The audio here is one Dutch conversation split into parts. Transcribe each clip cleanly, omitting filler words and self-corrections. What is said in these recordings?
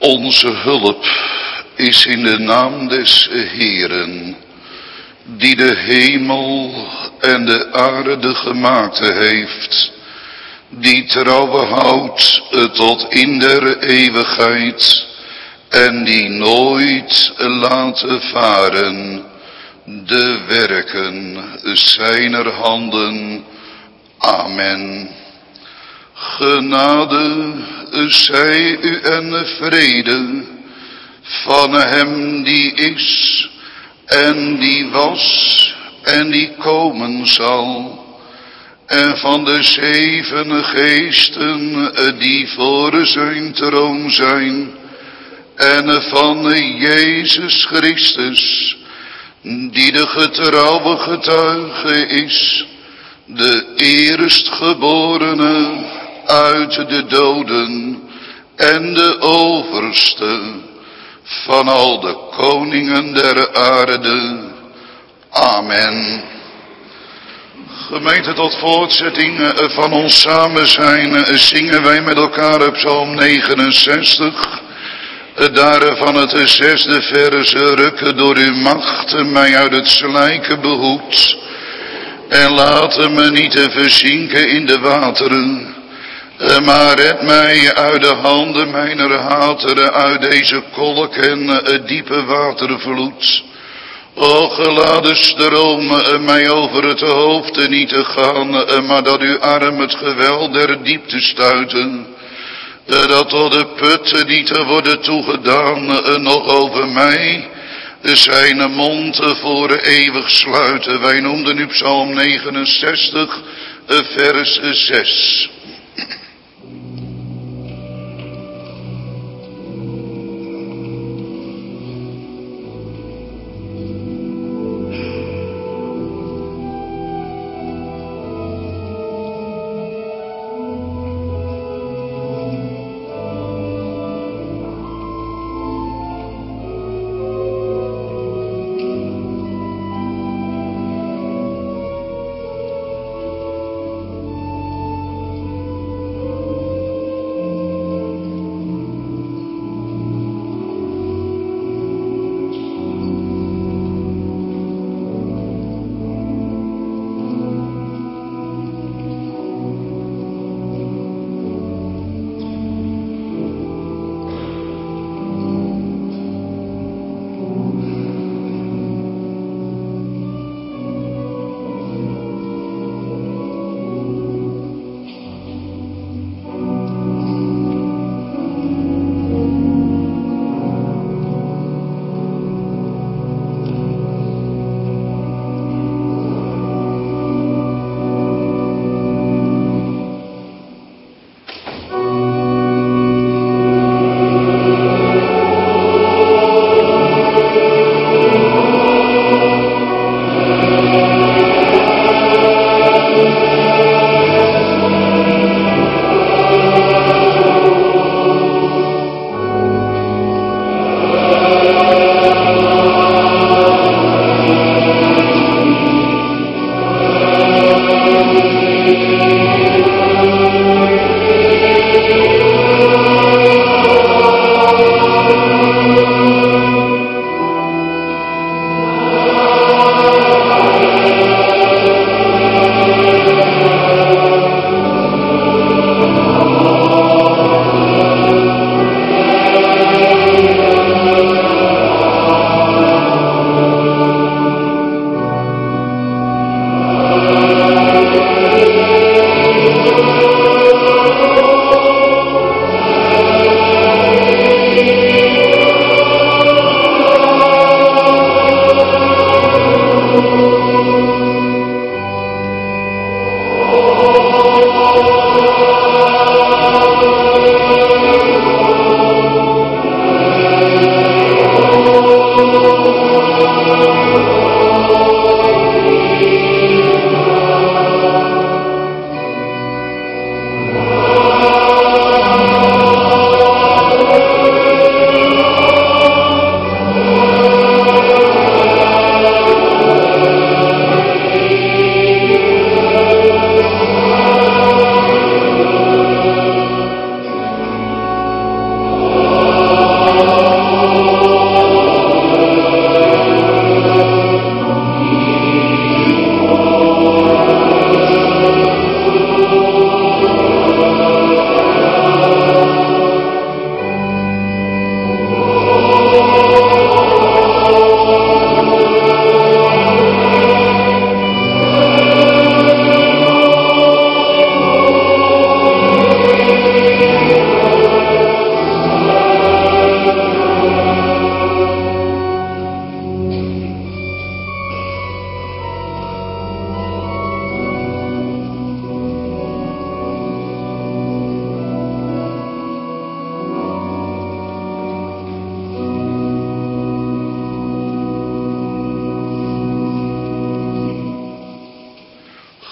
Onze hulp is in de naam des Heeren, die de hemel en de aarde gemaakt heeft, die trouw houdt tot in der eeuwigheid en die nooit laat varen de werken zijner handen. Amen. Genade zij u en vrede van hem die is en die was en die komen zal, en van de 7 geesten die voor zijn troon zijn, en van Jezus Christus, die de getrouwe getuige is, de eerstgeborene uit de doden en de overste van al de koningen der aarde. Amen. Gemeente, tot voortzetting van ons samen zijn zingen wij met elkaar op Psalm 69. Daarvan het 6e vers: rukken door uw macht mij uit het slijken behoed, en laat me niet verzinken in de wateren, maar red mij uit de handen mijner hateren, uit deze kolk en diepe watervloed. O geladen stroom mij over het hoofd niet te gaan, maar dat uw arm het geweld der diepte stuiten, dat tot de put niet te worden toegedaan, nog over mij zijn mond voor eeuwig sluiten. Wij noemden nu Psalm 69, vers 6.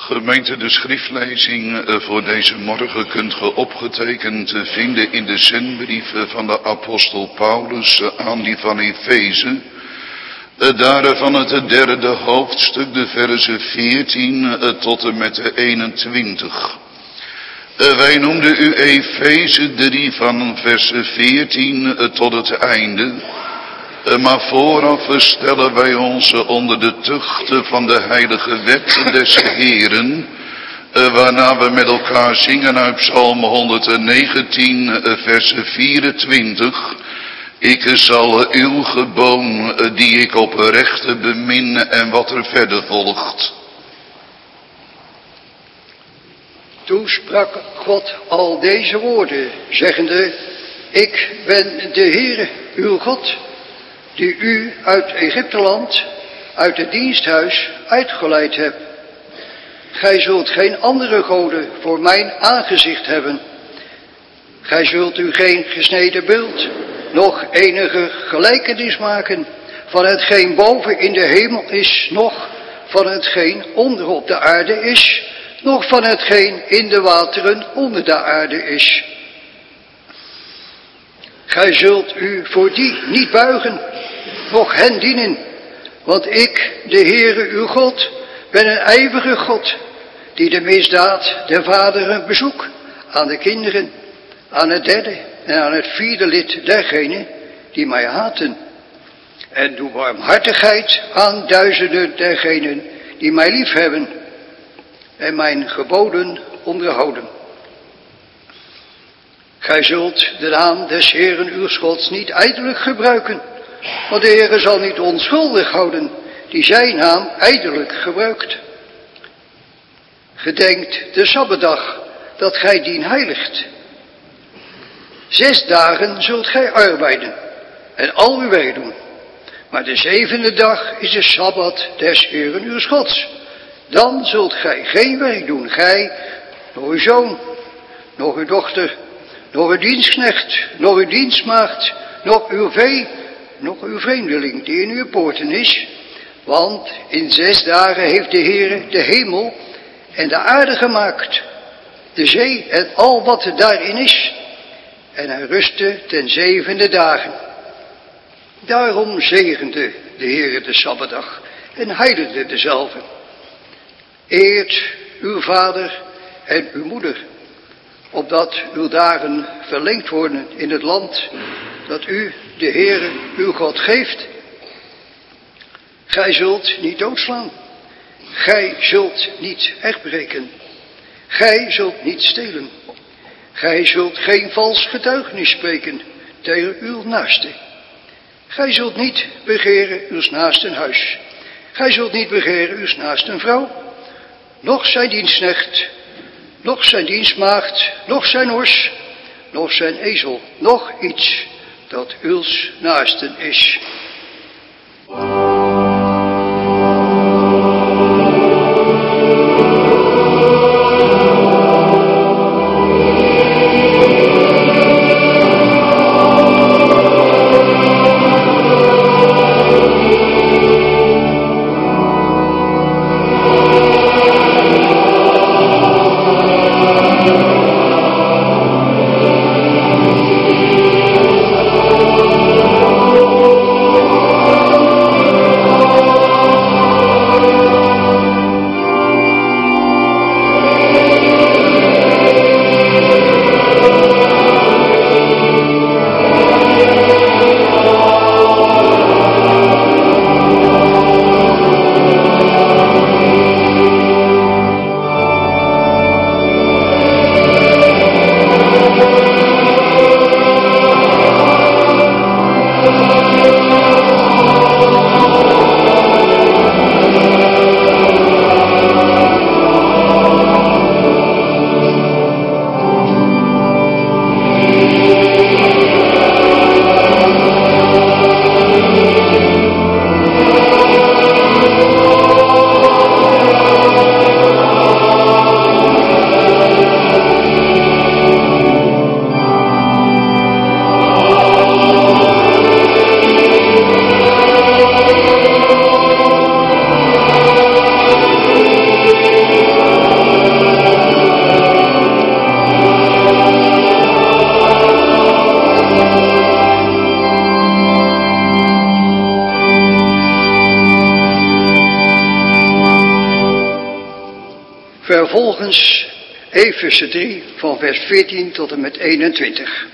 Gemeente, de schriftlezing voor deze morgen kunt ge opgetekend vinden in de zendbrief van de apostel Paulus aan die van Efeze. Daar van het derde hoofdstuk, de versen 14 tot en met de 21. Wij noemden u Efeze 3 van vers 14 tot het einde. Maar vooraf stellen wij ons onder de tucht van de heilige wet des Heeren, waarna we met elkaar zingen uit Psalm 119 vers 24. Ik zal uw geboom die ik oprecht bemin, en wat er verder volgt. Toen sprak God al deze woorden, zeggende: Ik ben de Heere, uw God, die u uit Egypteland, uit het diensthuis uitgeleid heb. Gij zult geen andere goden voor mijn aangezicht hebben. Gij zult u geen gesneden beeld, nog enige gelijkenis maken van hetgeen boven in de hemel is, noch van hetgeen onder op de aarde is, noch van hetgeen in de wateren onder de aarde is. Gij zult u voor die niet buigen, noch hen dienen, want ik, de Heere uw God, ben een ijverige God, die de misdaad der vaderen bezoekt aan de kinderen, aan het derde en aan het vierde lid dergenen die mij haten, en doe barmhartigheid aan duizenden dergenen die mij liefhebben en mijn geboden onderhouden. Gij zult de naam des Heeren uw Gods niet ijdelijk gebruiken, want de Heere zal niet onschuldig houden die zijn naam ijdelijk gebruikt. Gedenkt de Sabbatdag, dat gij dien heiligt. 6 dagen zult gij arbeiden en al uw werk doen. Maar de 7e dag is de Sabbat des Heeren uw Gods. Dan zult gij geen werk doen, gij, nog uw zoon, nog uw dochter, nog uw dienstknecht, nog uw dienstmaagd, nog uw vee, nog uw vreemdeling die in uw poorten is. Want in 6 dagen heeft de Heere de hemel en de aarde gemaakt, de zee en al wat er daarin is. En hij rustte ten 7e dagen. Daarom zegende de Heere de Sabbatdag en heiligde dezelve. Eert uw vader en uw moeder, opdat uw dagen verlengd worden in het land dat u, de Heere, uw God geeft. Gij zult niet doodslaan. Gij zult niet echtbreken. Gij zult niet stelen. Gij zult geen vals getuigenis spreken tegen uw naaste. Gij zult niet begeren uw naasten huis. Gij zult niet begeren uw naasten vrouw, noch zijn dienstknecht, noch zijn dienstmaagd, noch zijn hors, noch zijn ezel, noch iets dat uws naasten is. vervolgens Efeze 3 van vers 14 tot en met 21.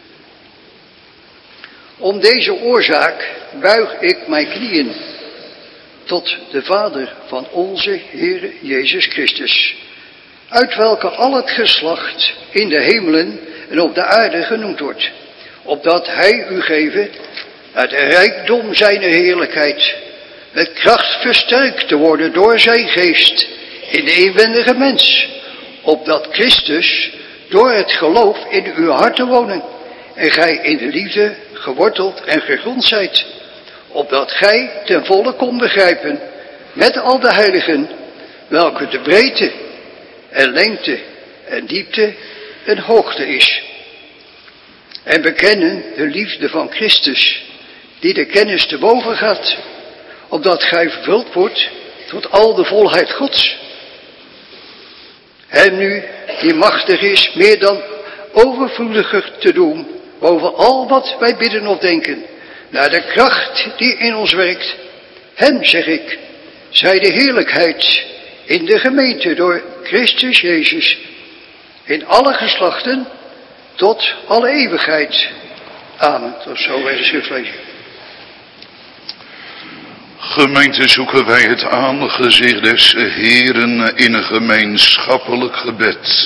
Om deze oorzaak buig ik mijn knieën tot de Vader van onze Heer Jezus Christus, uit welke al het geslacht in de hemelen en op de aarde genoemd wordt, opdat hij u geven uit de rijkdom zijner heerlijkheid met kracht versterkt te worden door zijn geest in de inwendige mens, opdat Christus door het geloof in uw harten wonen en gij in de liefde geworteld en gegrond zijt, opdat gij ten volle kon begrijpen met al de heiligen welke de breedte en lengte en diepte en hoogte is, en bekennen de liefde van Christus die de kennis te boven gaat, opdat gij vervuld wordt tot al de volheid Gods. Hem nu die machtig is meer dan overvloediger te doen boven al wat wij bidden of denken, naar de kracht die in ons werkt. Hem, zeg ik, zij de heerlijkheid in de gemeente door Christus Jezus, in alle geslachten, tot alle eeuwigheid. Amen. Tot zover de schriftlezing. Gemeente, zoeken wij het aangezicht des Heeren in een gemeenschappelijk gebed.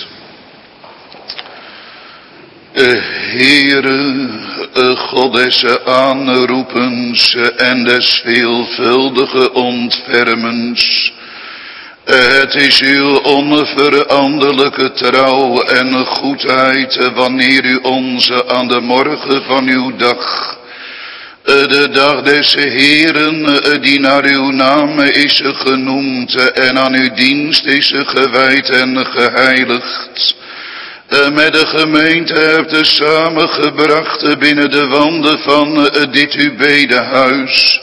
Heere, God des aanroepens en des veelvuldige ontfermens, het is uw onveranderlijke trouw en goedheid wanneer u ons aan de morgen van uw dag, de dag des Heeren die naar uw naam is genoemd en aan uw dienst is gewijd en geheiligd, met de gemeente hebt samengebracht binnen de wanden van dit uw bedehuis,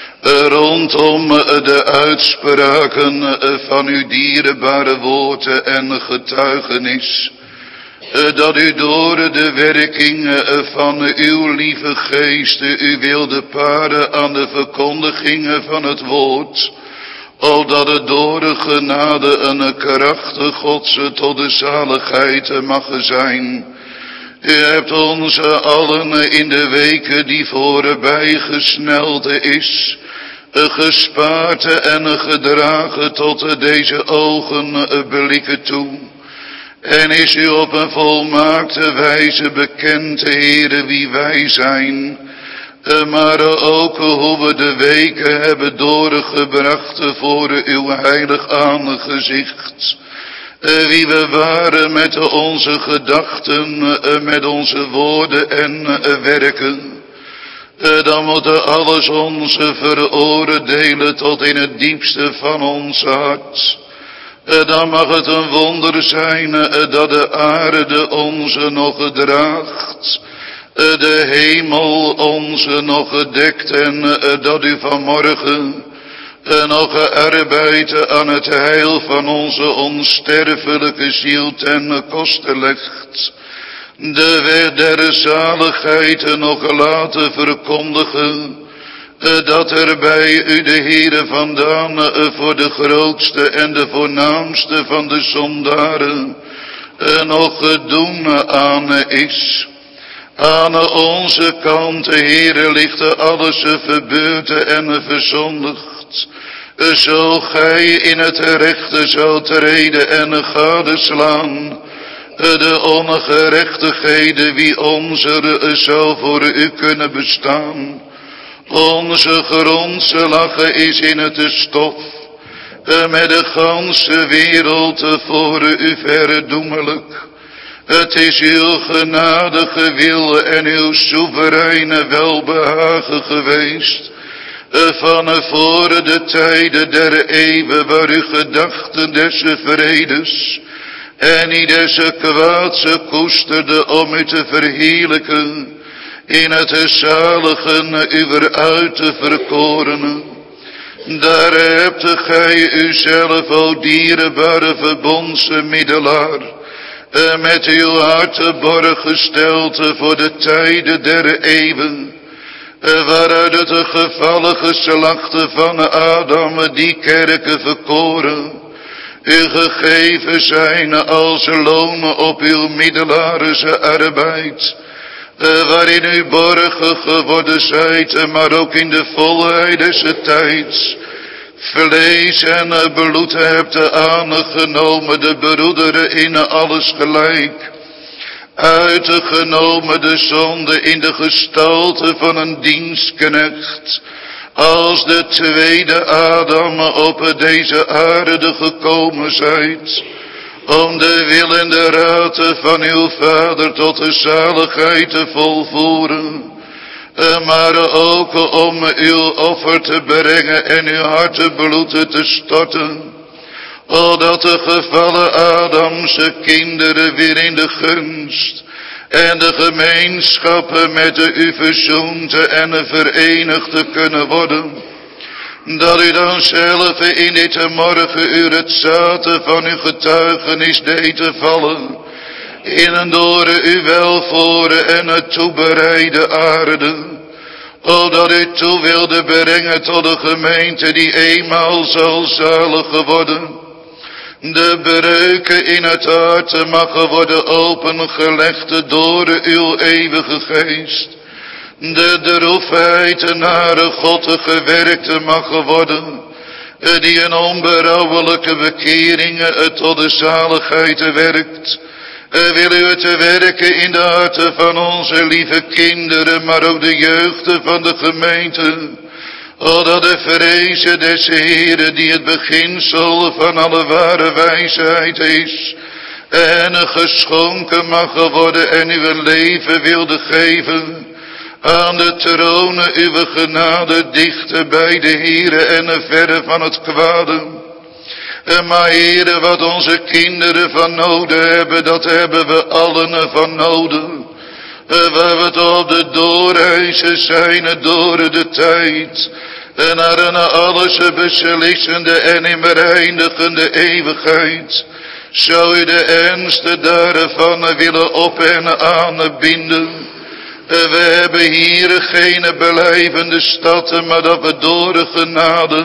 rondom de uitspraken van uw dierbare woorden en getuigenis, dat u door de werking van uw lieve geest u wilde paren aan de verkondiging van het woord, opdat het door de genade een kracht Gods tot de zaligheid mag zijn. U hebt ons allen in de weken die voorbij gesneld is, gespaard en gedragen tot deze ogenblikken toe. En is u op een volmaakte wijze bekend, Heere, wie wij zijn, maar ook hoe we de weken hebben doorgebracht voor uw heilig aangezicht. Wie we waren met onze gedachten, met onze woorden en werken. Dan moet alles ons veroordelen tot in het diepste van ons hart. Dan mag het een wonder zijn dat de aarde ons nog draagt, de hemel ons nog dekt en dat u vanmorgen nog arbeidt aan het heil van onze onsterfelijke ziel ten koste legt. De weg der zaligheid nog laten verkondigen, dat er bij u de Heere vandaan voor de grootste en de voornaamste van de zondaren nog doen aan is. Aan onze kant, Heere, ligt alles verbeurd en verzondigd, zo gij in het rechte zoudt treden en gadeslaan de ongerechtigheden wie onze zou voor u kunnen bestaan. Onze grondslag is in het stof, met de ganse wereld voor u verdoemelijk. Het is uw genadige wil en uw soevereine welbehagen geweest, van voor de tijden der eeuwen waar u gedachten des vredes en niet des kwaads koesterde om u te verheerlijken in het zaligen uwer uit te verkorenen. Daar hebt gij uzelf, o dierbare verbondsmiddelaar, met uw hart borg gesteld voor de tijden der eeuwen, waaruit het gevallen geslacht van Adam die kerken verkoren, u gegeven zijn als lonen op uw middelaarse arbeid, waarin u borgen geworden zijt, maar ook in de volheid des tijds, vlees en bloed hebt aangenomen, de broederen in alles gelijk, uitgenomen de zonde in de gestalte van een dienstknecht, als de tweede Adam op deze aarde gekomen zijt, om de wil en de raad van uw Vader tot de zaligheid te volvoeren, maar ook om uw offer te brengen en uw hartebloed te storten, opdat de gevallen Adamse kinderen weer in de gunst en de gemeenschap met u verzoend en verenigd kunnen worden, dat u dan zelf in dit morgenuur het zaad van uw getuigenis deed te vallen, in en door uw welvoren en toebereide aarde, opdat u toe wilde brengen tot de gemeente die eenmaal zal zalig worden, de breuken in het hart mag worden opengelegd door uw eeuwige geest, de droefheid naar God gewerkt mag worden, die een onberouwelijke bekering tot de zaligheid werkt. Wil u het werken in de harten van onze lieve kinderen, maar ook de jeugd van de gemeente, opdat de vrezen des Heeren, die het beginsel van alle ware wijsheid is, en geschonken mag worden en uw leven wilde geven, aan de tronen uw genade dicht bij de Heere en verre van het kwade. Maar Heere, wat onze kinderen van noden hebben, dat hebben we allen van noden. Waar we het op de doorreizen zijn door de tijd, naar een alles beslissende en inbereindigende eeuwigheid, zou u de ernst daarvan willen op en aanbinden. We hebben hier geen blijvende stad, maar dat we door de genade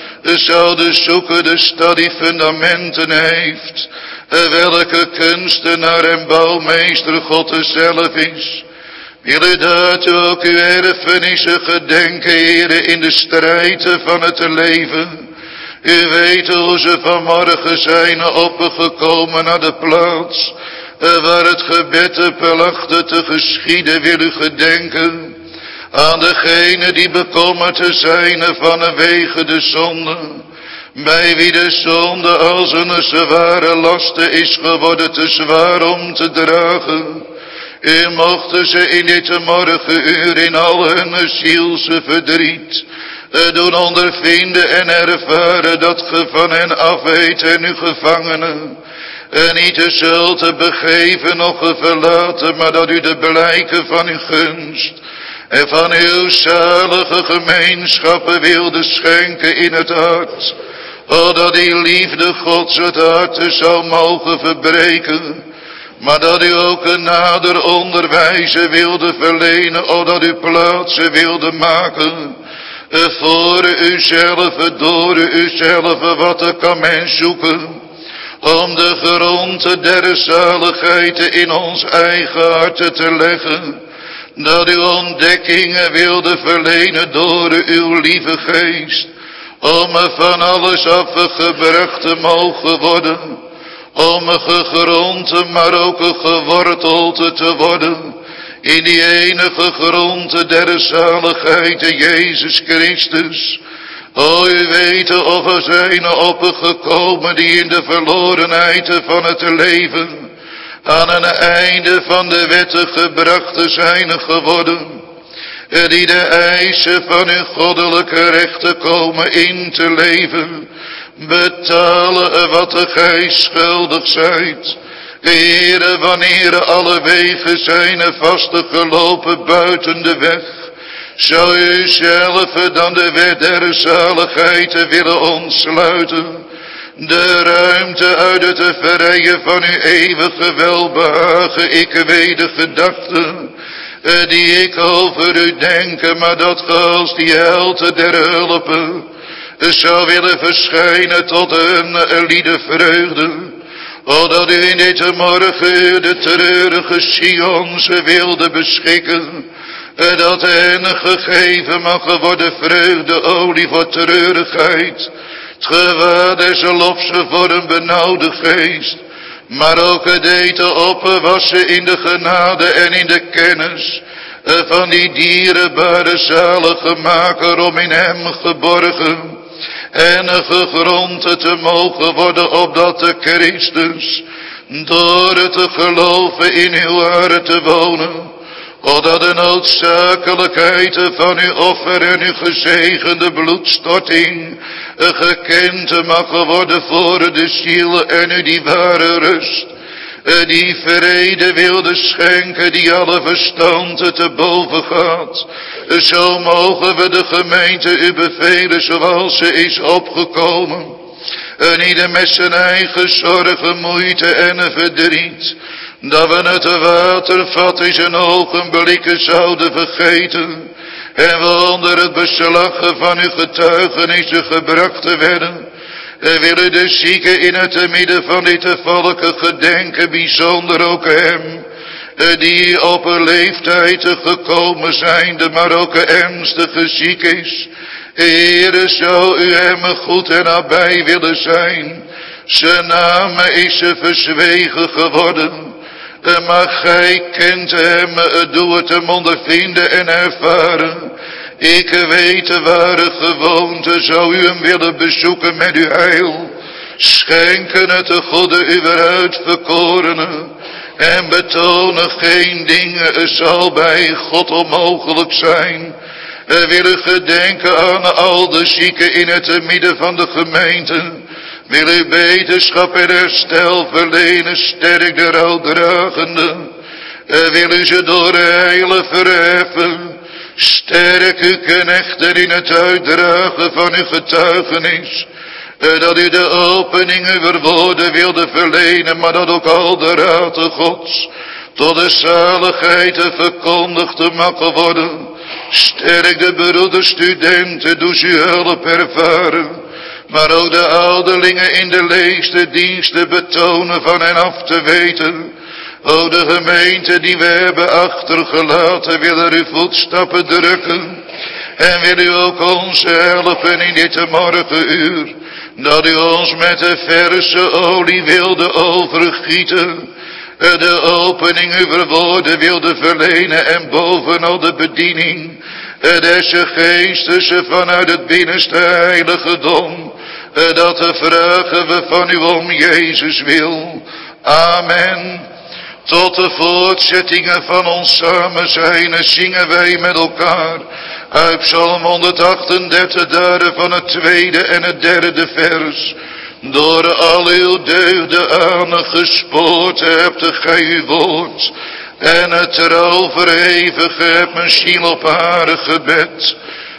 zouden zoeken de stad die fundamenten heeft, welke kunstenaar en bouwmeester God zelf is. Wil u dat ook uw erfenissen gedenken, Heere, in de strijd van het leven. U weet hoe ze vanmorgen zijn opgekomen naar de plaats waar het gebed placht te geschieden. Wil u gedenken aan degene die bekommerd zijn vanwege de zonde, bij wie de zonde als een zware last is geworden, te zwaar om te dragen. U mochten ze in dit morgenuur in al hun zielse verdriet doen ondervinden en ervaren dat ge van hen afweet en uw gevangenen niet zult begeven of verlaten, maar dat u de blijken van uw gunst en van uw zalige gemeenschappen wilde schenken in het hart, opdat die liefde Gods het hart zou mogen verbreken, maar dat u ook een nader onderwijzen wilde verlenen, opdat u plaatsen wilde maken voor uzelf, door uzelf. Wat kan men zoeken om de grond der zaligheid in ons eigen hart te leggen, dat u ontdekkingen wilde verlenen door uw lieve geest, om van alles afgebracht te mogen worden, om gegrond, maar ook geworteld te worden in die enige grond der zaligheid, Jezus Christus. O, u weet of er zijn opgekomen die in de verlorenheid van het leven aan een einde van de wet gebracht zijn geworden, die de eisen van uw goddelijke rechten komen in te leven, betalen wat gij schuldig zijt. Heere, wanneer alle wegen zijn vastgelopen buiten de weg, zou u zelf dan de wet der zaligheid willen ontsluiten, de ruimte uit het vrije van uw eeuwige welbehagen. Ik weet de gedachten die ik over u denk, maar dat ge als die held der hulpen zou willen verschijnen tot een liedervreugde. Dat u in dit morgen de treurige Sions wilde beschikken. Dat hen gegeven mag worden vreugdeolie voor treurigheid. Het gewaar des lofse voor een benauwde geest. Maar ook het eten opwassen in de genade en in de kennis. Van die dierbare zalige maker om in hem geborgen. En gegrond te mogen worden opdat de Christus door te geloven in uw hart te wonen. Opdat de noodzakelijkheid van uw offer en uw gezegende bloedstorting gekend mag worden voor de ziel en u die ware rust. Die vrede wilde schenken die alle verstand te boven gaat. Zo mogen we de gemeente u bevelen zoals ze is opgekomen. Ieder met zijn eigen zorgen, moeite en verdriet. Dat we het watervat in zijn ogenblikken zouden vergeten. En we onder het beslag van uw getuigenissen gebracht werden. Willen de zieken in het midden van dit volk gedenken, bijzonder ook hem. Die op een leeftijd gekomen zijn, maar ook ernstig ziek is. Heere, zou u hem goed en nabij willen zijn. Zijn naam is verzwegen geworden. Maar gij kent hem, doe het hem ondervinden en ervaren. Ik weet ware gewoonte, zou u hem willen bezoeken met uw heil. Schenken het de goede uw uitverkorene. En betonen geen dingen zal bij God onmogelijk zijn. Willen gedenken aan al de zieken in het midden van de gemeente. Wil u beterschap en herstel verlenen, sterk de rouwdragende. Wil u ze door heilen verheffen. Sterk uw knechten in het uitdragen van uw getuigenis. Dat u de opening uw woorden wilde verlenen, maar dat ook al de raad Gods tot de zaligheid verkondigd mag worden. Sterk de broeders, studenten, doe ze hulp ervaren. Maar ook de ouderlingen in de leegste diensten betonen van hen af te weten. O de gemeente die we hebben achtergelaten, wil er uw voetstappen drukken. En wil u ook ons helpen in dit morgenuur. Dat u ons met de verse olie wilde overgieten. De opening uw woorden wilde verlenen en bovenal de bediening des geestes vanuit het binnenste heiligdom. Dat vragen we van u om Jezus wil. Amen. Tot de voortzettingen van ons samen zijn zingen wij met elkaar. Uit Psalm 138, daar van het tweede en het derde vers. Door al uw deugden aangespoord hebt gij uw woord. En het trouw verheven hebt mijn ziel op haar gebed.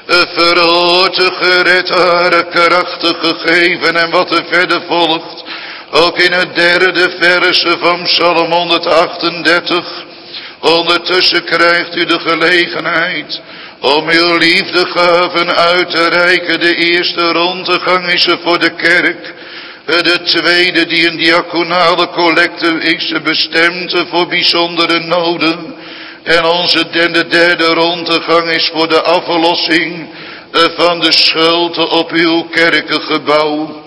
Verhoord, gered, haar krachtig gegeven. En wat er verder volgt. Ook in het derde vers van Psalm 138. Ondertussen krijgt u de gelegenheid om uw liefdegaven uit te reiken. De eerste rondgang is er voor de kerk. De tweede die een diaconale collecte is bestemd voor bijzondere noden. En onze derde rondgang is voor de aflossing van de schuld op uw kerkengebouw.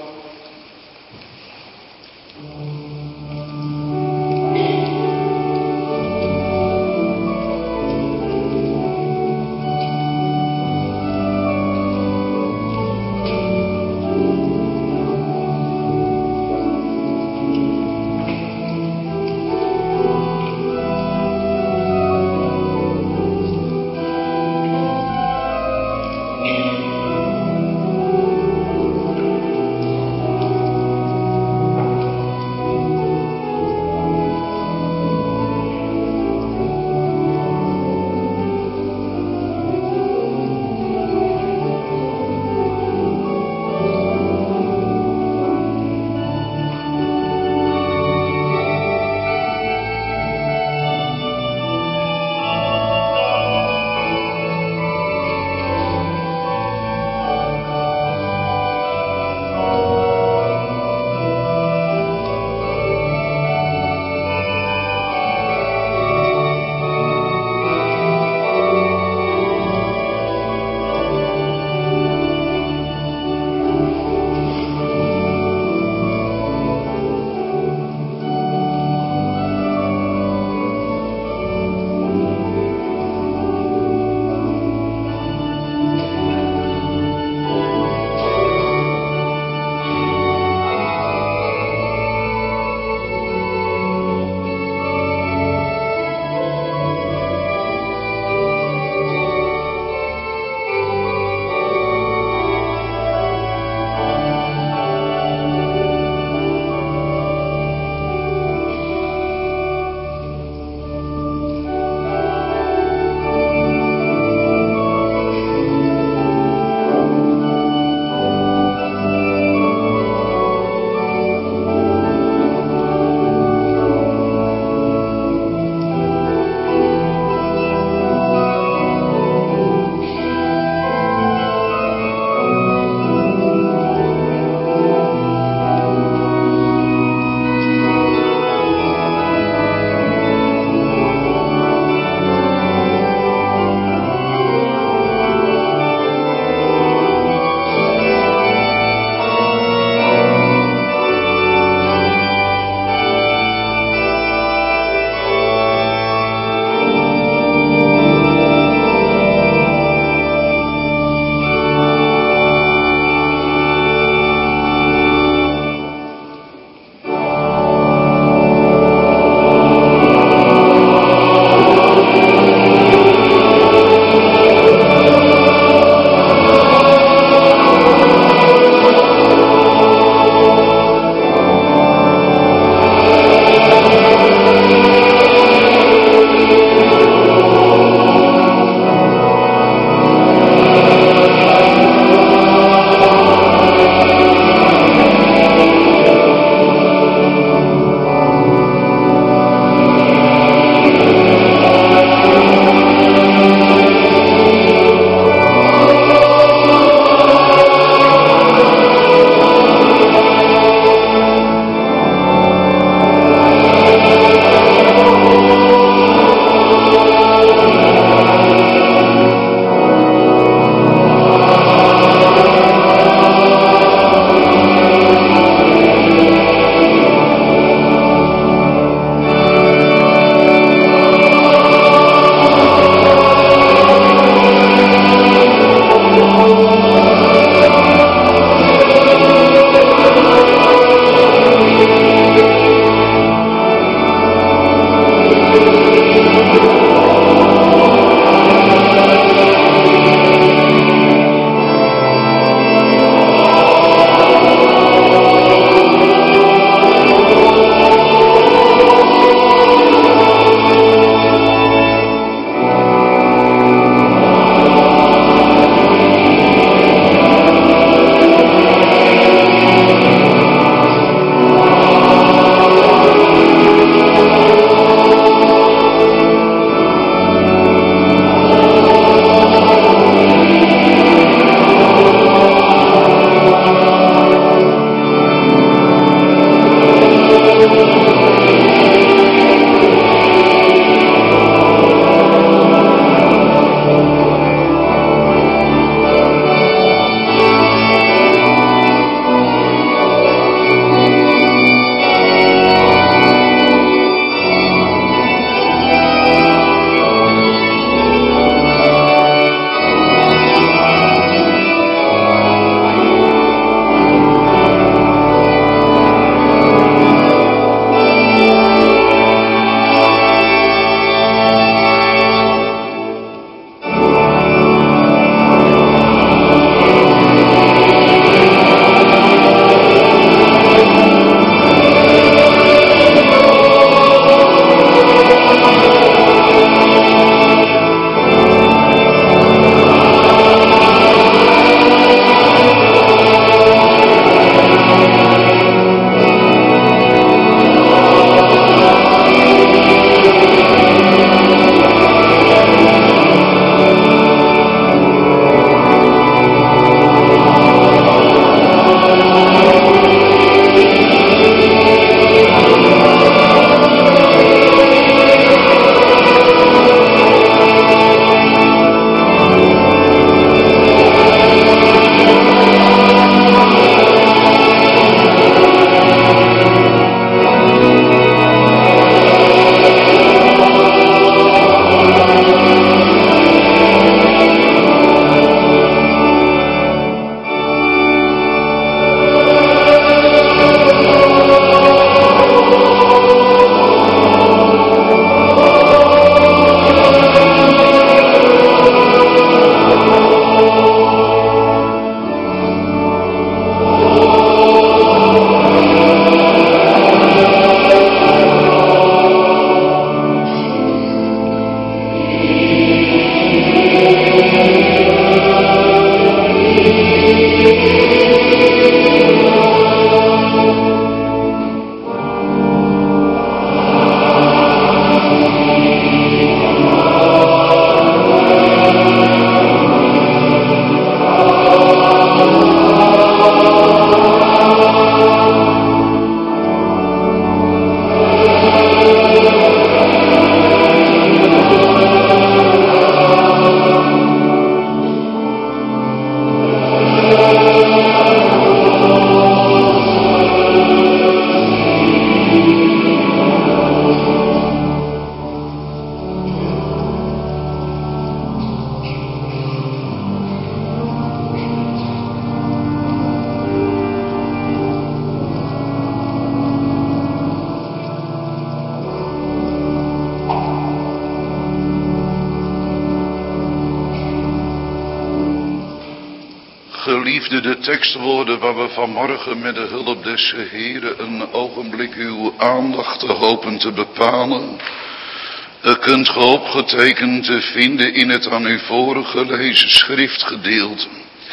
geliefde, de tekstwoorden waar we vanmorgen met de hulp des Heeren een ogenblik uw aandacht te hopen te bepalen, kunt ge opgetekend vinden in het aan u voorgelezen schriftgedeelte.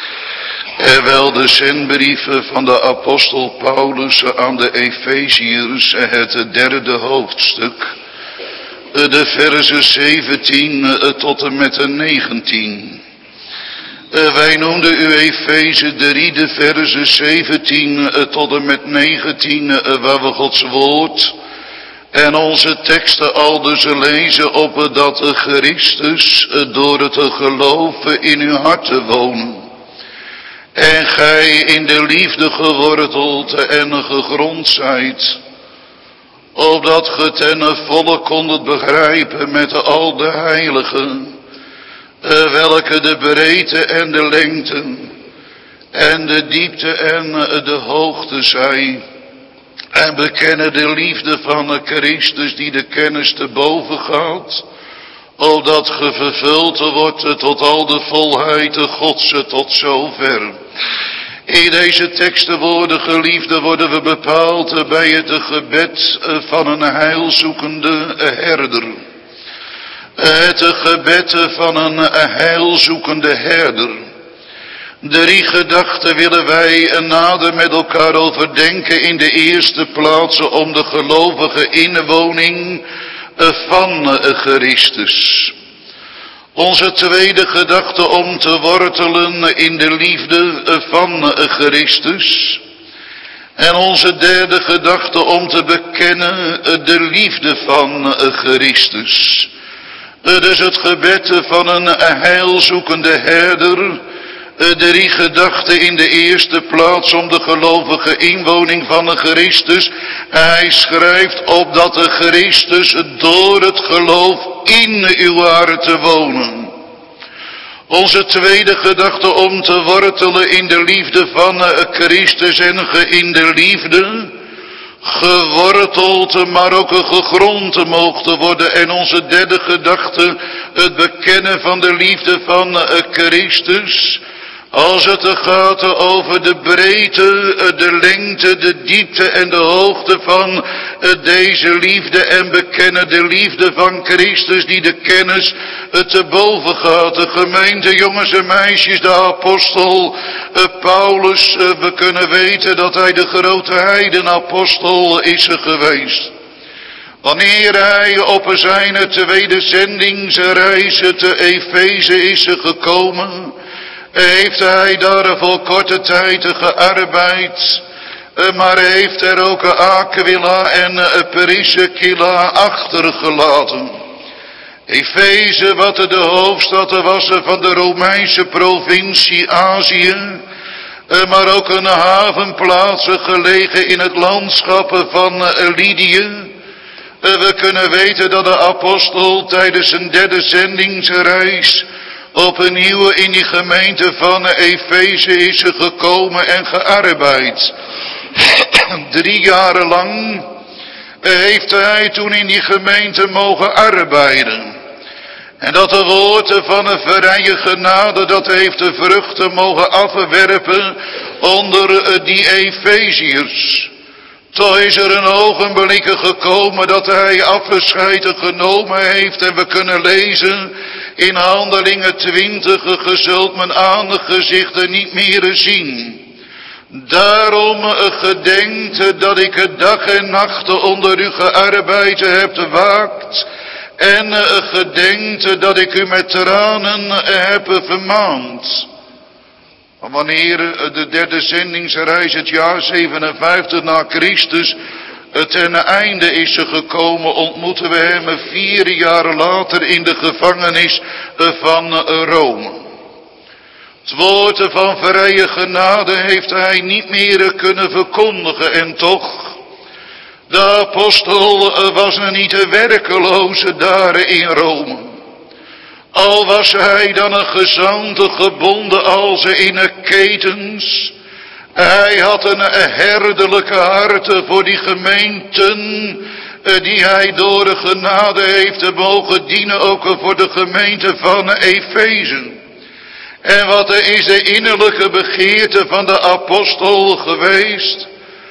Wel de zendbrieven van de apostel Paulus aan de Efeziërs, het 3e hoofdstuk, de versen 17 tot en met de 19. Wij noemden u Efeze 3, de versen 17 tot en met 19, waar we Gods woord en onze teksten aldus lezen op dat Christus door het geloven in uw harten wonen. En gij in de liefde geworteld en gegrond zijt, opdat ge ten volle kondet begrijpen met al de heiligen, welke de breedte en de lengte en de diepte en de hoogte zijn, en bekennen de liefde van Christus die de kennis te boven gaat, opdat ge vervuld wordt tot al de volheid Gods tot zover. In deze teksten worden geliefden, worden we bepaald bij het gebed van een heilzoekende herder. Het gebed van een heilzoekende herder. 3 gedachten willen wij nader met elkaar overdenken. In de eerste plaats om de gelovige inwoning van Christus. Onze tweede gedachte om te wortelen in de liefde van Christus. En onze derde gedachte om te bekennen de liefde van Christus. Dus het gebed van een heilzoekende herder. 3 gedachten in de eerste plaats om de gelovige inwoning van Christus. Hij schrijft op dat de Christus door het geloof in uw hart wonen. Onze tweede gedachte om te wortelen in de liefde van Christus en in de liefde geworteld, maar ook gegrond mogen worden. En onze derde gedachte, het bekennen van de liefde van Christus. Als het gaat over de breedte, de lengte, de diepte en de hoogte van deze liefde en bekennen de liefde van Christus die de kennis te boven gaat. De gemeente, jongens en meisjes, de apostel Paulus, we kunnen weten dat hij de grote heidenapostel is geweest. Wanneer hij op zijn tweede zendingsreis te Efeze is gekomen, heeft hij daar voor korte tijd gearbeid, maar heeft er ook Aquila en Priscilla achtergelaten. Efeze, wat de hoofdstad was van de Romeinse provincie Azië, maar ook een havenplaats gelegen in het landschap van Lydië. We kunnen weten dat de apostel tijdens zijn derde zendingsreis opnieuw in die gemeente van Efeze is gekomen en gearbeid. 3 jaar lang heeft hij toen in die gemeente mogen arbeiden. En dat de woorden van een vrije genade, dat heeft de vruchten mogen afwerpen onder die Efeziërs. Toch is er een ogenblik gekomen dat hij afscheid genomen heeft. En we kunnen lezen in Handelingen 20, ge zult mijn aangezichten niet meer zien. Daarom gedenkt dat ik dag en nacht onder u gearbeid heb waakt. En gedenkt dat ik u met tranen heb vermaand. Maar wanneer de derde zendingsreis, het jaar 57 na Christus, ten einde is gekomen, ontmoeten we hem 4 jaar later in de gevangenis van Rome. Het woord van vrije genade heeft hij niet meer kunnen verkondigen en toch, de apostel was niet werkeloos daar in Rome. Al was hij dan een gezant gebonden als in ketens. Hij had een herderlijke hart voor die gemeenten die hij door de genade heeft mogen dienen, ook voor de gemeente van Efeze. En wat is de innerlijke begeerte van de apostel geweest?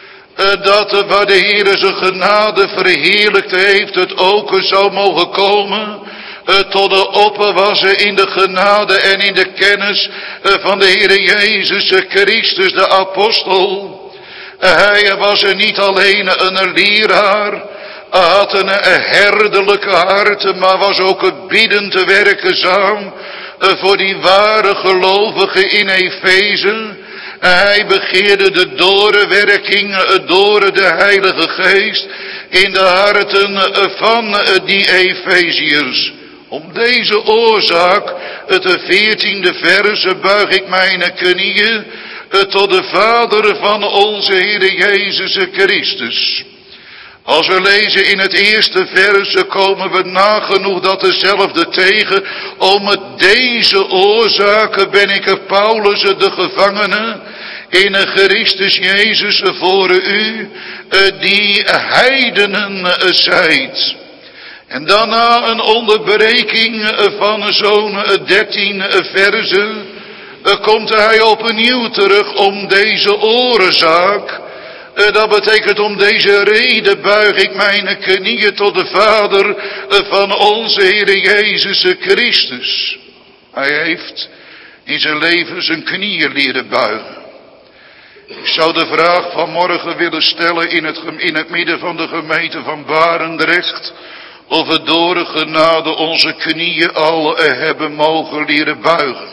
Dat waar de Heer zijn genade verheerlijkt heeft, het ook zou mogen komen tot de opwassen in de genade en in de kennis van de Heer Jezus Christus, de apostel. Hij was er niet alleen een leraar, had een herderlijke hart, maar was ook het biddend werkzaam voor die ware gelovigen in Efeze. Hij begeerde de doorwerking door de Heilige Geest in de harten van die Efeziërs. Om deze oorzaak, het 14e vers, buig ik mijn knieën tot de Vader van onze Heer Jezus Christus. Als we lezen in het eerste vers, komen we nagenoeg dat dezelfde tegen. Om deze oorzaken ben ik Paulus de gevangene in Christus Jezus voor u, die heidenen zijt. En daarna een onderbreking van zo'n 13 versen, komt hij opnieuw terug om deze oorzaak. Dat betekent om deze reden buig ik mijn knieën tot de Vader van onze Heer Jezus Christus. Hij heeft in zijn leven zijn knieën leren buigen. Ik zou de vraag vanmorgen willen stellen in het midden van de gemeente van Barendrecht, of we door de genade onze knieën al hebben mogen leren buigen.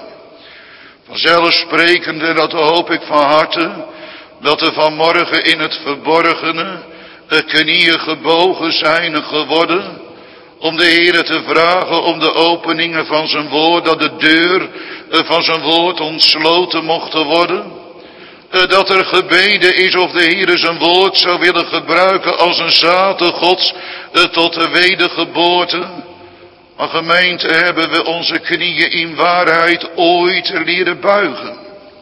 Vanzelfsprekende, dat hoop ik van harte, dat er vanmorgen in het verborgene knieën gebogen zijn geworden, om de Heer te vragen om de openingen van zijn woord, dat de deur van zijn woord ontsloten mocht worden. Dat er gebeden is of de Heer zijn woord zou willen gebruiken als een zaten Gods tot de wedergeboorte. Maar gemeente, hebben we onze knieën in waarheid ooit leren buigen?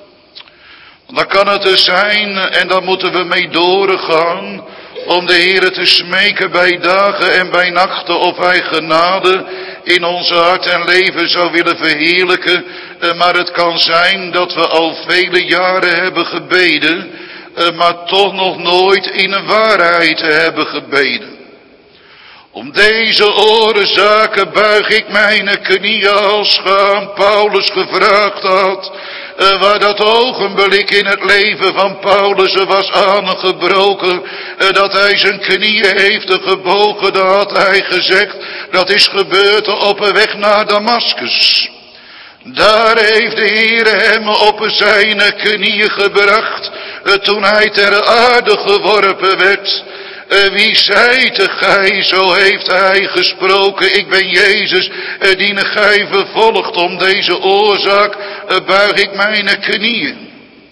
Dan kan het er zijn, en daar moeten we mee doorgaan, om de Heer te smeken bij dagen en bij nachten of Hij genade in ons hart en leven zou willen verheerlijken. Maar het kan zijn dat we al vele jaren hebben gebeden, maar toch nog nooit in een waarheid hebben gebeden. Om deze oorzaken buig ik mijn knieën als aan Paulus gevraagd had, waar dat ogenblik in het leven van Paulus was aangebroken, dat hij zijn knieën heeft gebogen, dat had hij gezegd, dat is gebeurd op weg naar Damascus. Daar heeft de Heer hem op zijn knieën gebracht, toen hij ter aarde geworpen werd. Wie zijt gij, zo heeft hij gesproken, ik ben Jezus, die gij vervolgt. Om deze oorzaak buig ik mijn knieën.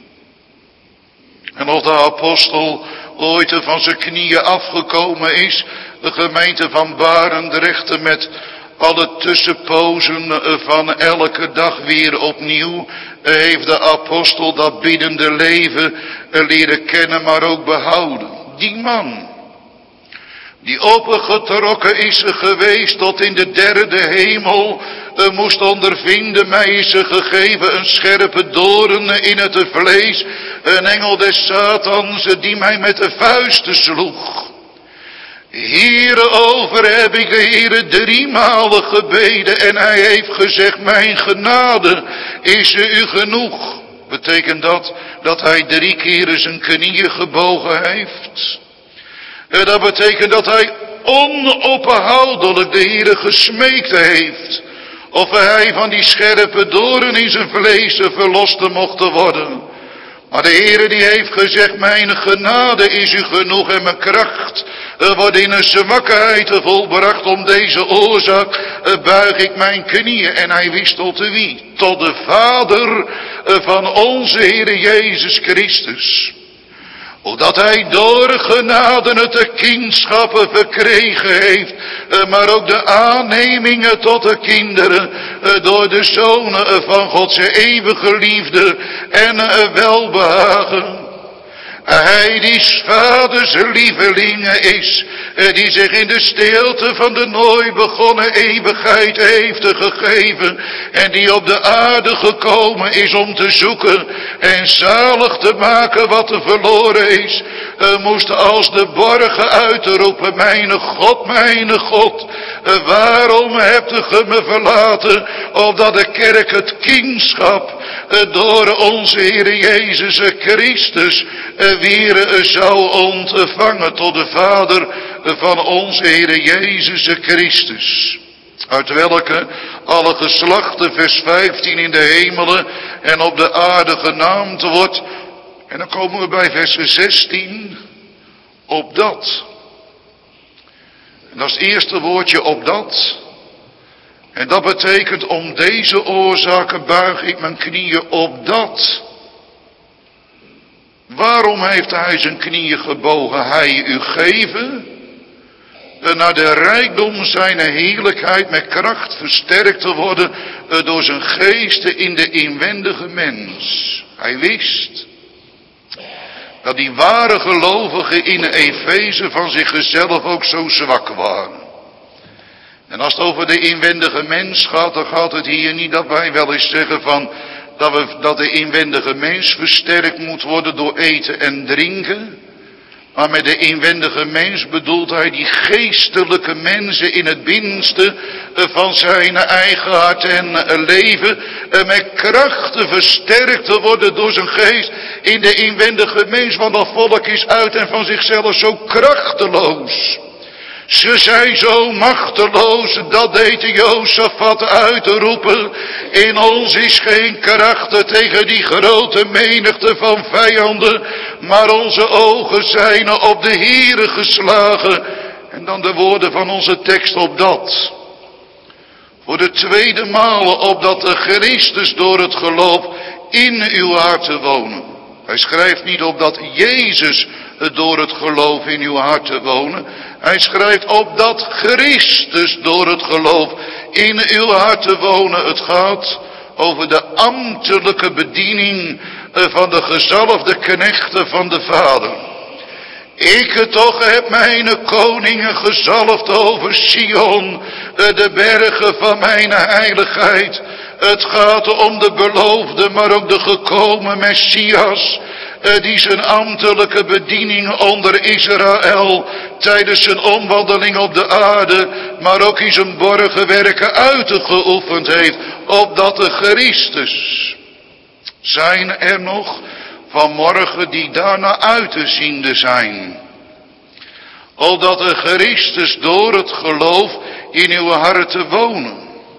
En of de apostel ooit van zijn knieën afgekomen is, de gemeente van Barendrecht met alle tussenpozen van elke dag weer opnieuw, heeft de apostel dat biddende leven leren kennen, maar ook behouden. Die man die opengetrokken is geweest tot in de derde hemel, moest ondervinden, mij is gegeven een scherpe doorn in het vlees, een engel des Satans die mij met de vuisten sloeg. Hierover heb ik de Heer 3 malen gebeden en hij heeft gezegd, mijn genade is u genoeg. Betekent dat hij 3 keer zijn knieën gebogen heeft? Dat betekent dat hij onophoudelijk de Heer gesmeekt heeft, of hij van die scherpe doorn in zijn vlees verlost mocht worden. Maar de Heer die heeft gezegd, mijn genade is u genoeg en mijn kracht wordt in een zwakheid volbracht. Om deze oorzaak buig ik mijn knieën. En hij wist tot wie? Tot de Vader van onze Heer Jezus Christus. Omdat hij door genade het kindschap verkregen heeft, maar ook de aannemingen tot de kinderen door de zonen van Gods eeuwige liefde en welbehagen. Hij die is vader vaders lieveling is, die zich in de stilte van de nooit begonnen eeuwigheid heeft gegeven en die op de aarde gekomen is om te zoeken en zalig te maken wat er verloren is, moest als de borgen uitroepen, mijn God, waarom hebt u me verlaten, opdat de kerk het kindschap door onze Heer Jezus Christus weer zou ontvangen tot de Vader van onze Heer Jezus Christus. Uit welke alle geslachten, vers 15, in de hemelen en op de aarde genaamd wordt. En dan komen we bij vers 16, opdat. En dat is het eerste woordje, opdat. En dat betekent, om deze oorzaken buig ik mijn knieën, opdat. Waarom heeft hij zijn knieën gebogen? Hij u geven, naar de rijkdom zijn heerlijkheid met kracht versterkt te worden door zijn geest in de inwendige mens. Hij wist dat die ware gelovigen in Efeze van zichzelf ook zo zwak waren. En als het over de inwendige mens gaat, dan gaat het hier niet dat wij wel eens zeggen van dat de inwendige mens versterkt moet worden door eten en drinken. Maar met de inwendige mens bedoelt hij die geestelijke mensen in het binnenste van zijn eigen hart en leven. Met krachten versterkt te worden door zijn geest in de inwendige mens. Want dat volk is uit en van zichzelf zo krachteloos. Ze zijn zo machteloos, dat deed Jozefat uitroepen. In ons is geen kracht tegen die grote menigte van vijanden, maar onze ogen zijn op de Heere geslagen. En dan de woorden van onze tekst, opdat. Voor de tweede maal, opdat de Christus door het geloof in uw harten wonen. Hij schrijft niet opdat Jezus door het geloof in uw harten wonen. Hij schrijft opdat Christus door het geloof in uw harten wonen. Het gaat over de ambtelijke bediening van de gezalfde knechten van de Vader. Ik toch heb mijn koningen gezalfd over Sion, de bergen van mijn heiligheid. Het gaat om de beloofde, maar ook de gekomen Messias, die zijn ambtelijke bediening onder Israël tijdens zijn omwandeling op de aarde, maar ook in zijn borgenwerken uitgeoefend heeft, opdat de Christus. Zijn er nog vanmorgen die daarna uit te ziende zijn? Opdat de Christus door het geloof in uw harten wonen.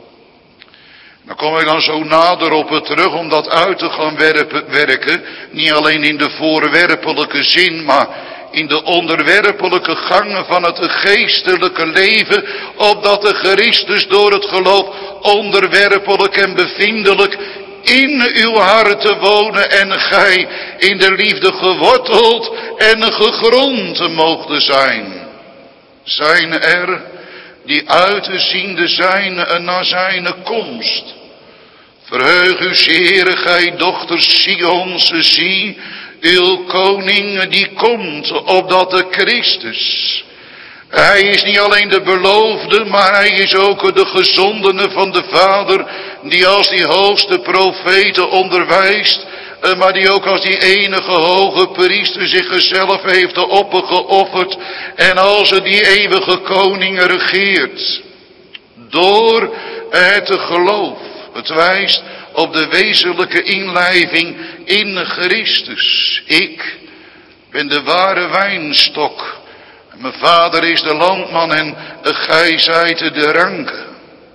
Dan kom ik dan zo nader op het terug om dat uit te gaan werken. Niet alleen in de voorwerpelijke zin, maar in de onderwerpelijke gangen van het geestelijke leven. Opdat de Christus door het geloof onderwerpelijk en bevindelijk in uw harten wonen. En gij in de liefde geworteld en gegrond mogen zijn. Zijn er die uit te ziende zijn naar zijn komst. Verheug u zeer, gij dochters Sions, zie, uw koning die komt, opdat de Christus. Hij is niet alleen de beloofde, maar hij is ook de gezondene van de Vader, die als die hoogste profeten onderwijst, maar die ook als die enige hoge priester zichzelf heeft opgeofferd en als die eeuwige koning regeert. Door het geloof. Het wijst op de wezenlijke inlijving in Christus. Ik ben de ware wijnstok. Mijn vader is de landman en gij zijt de ranken.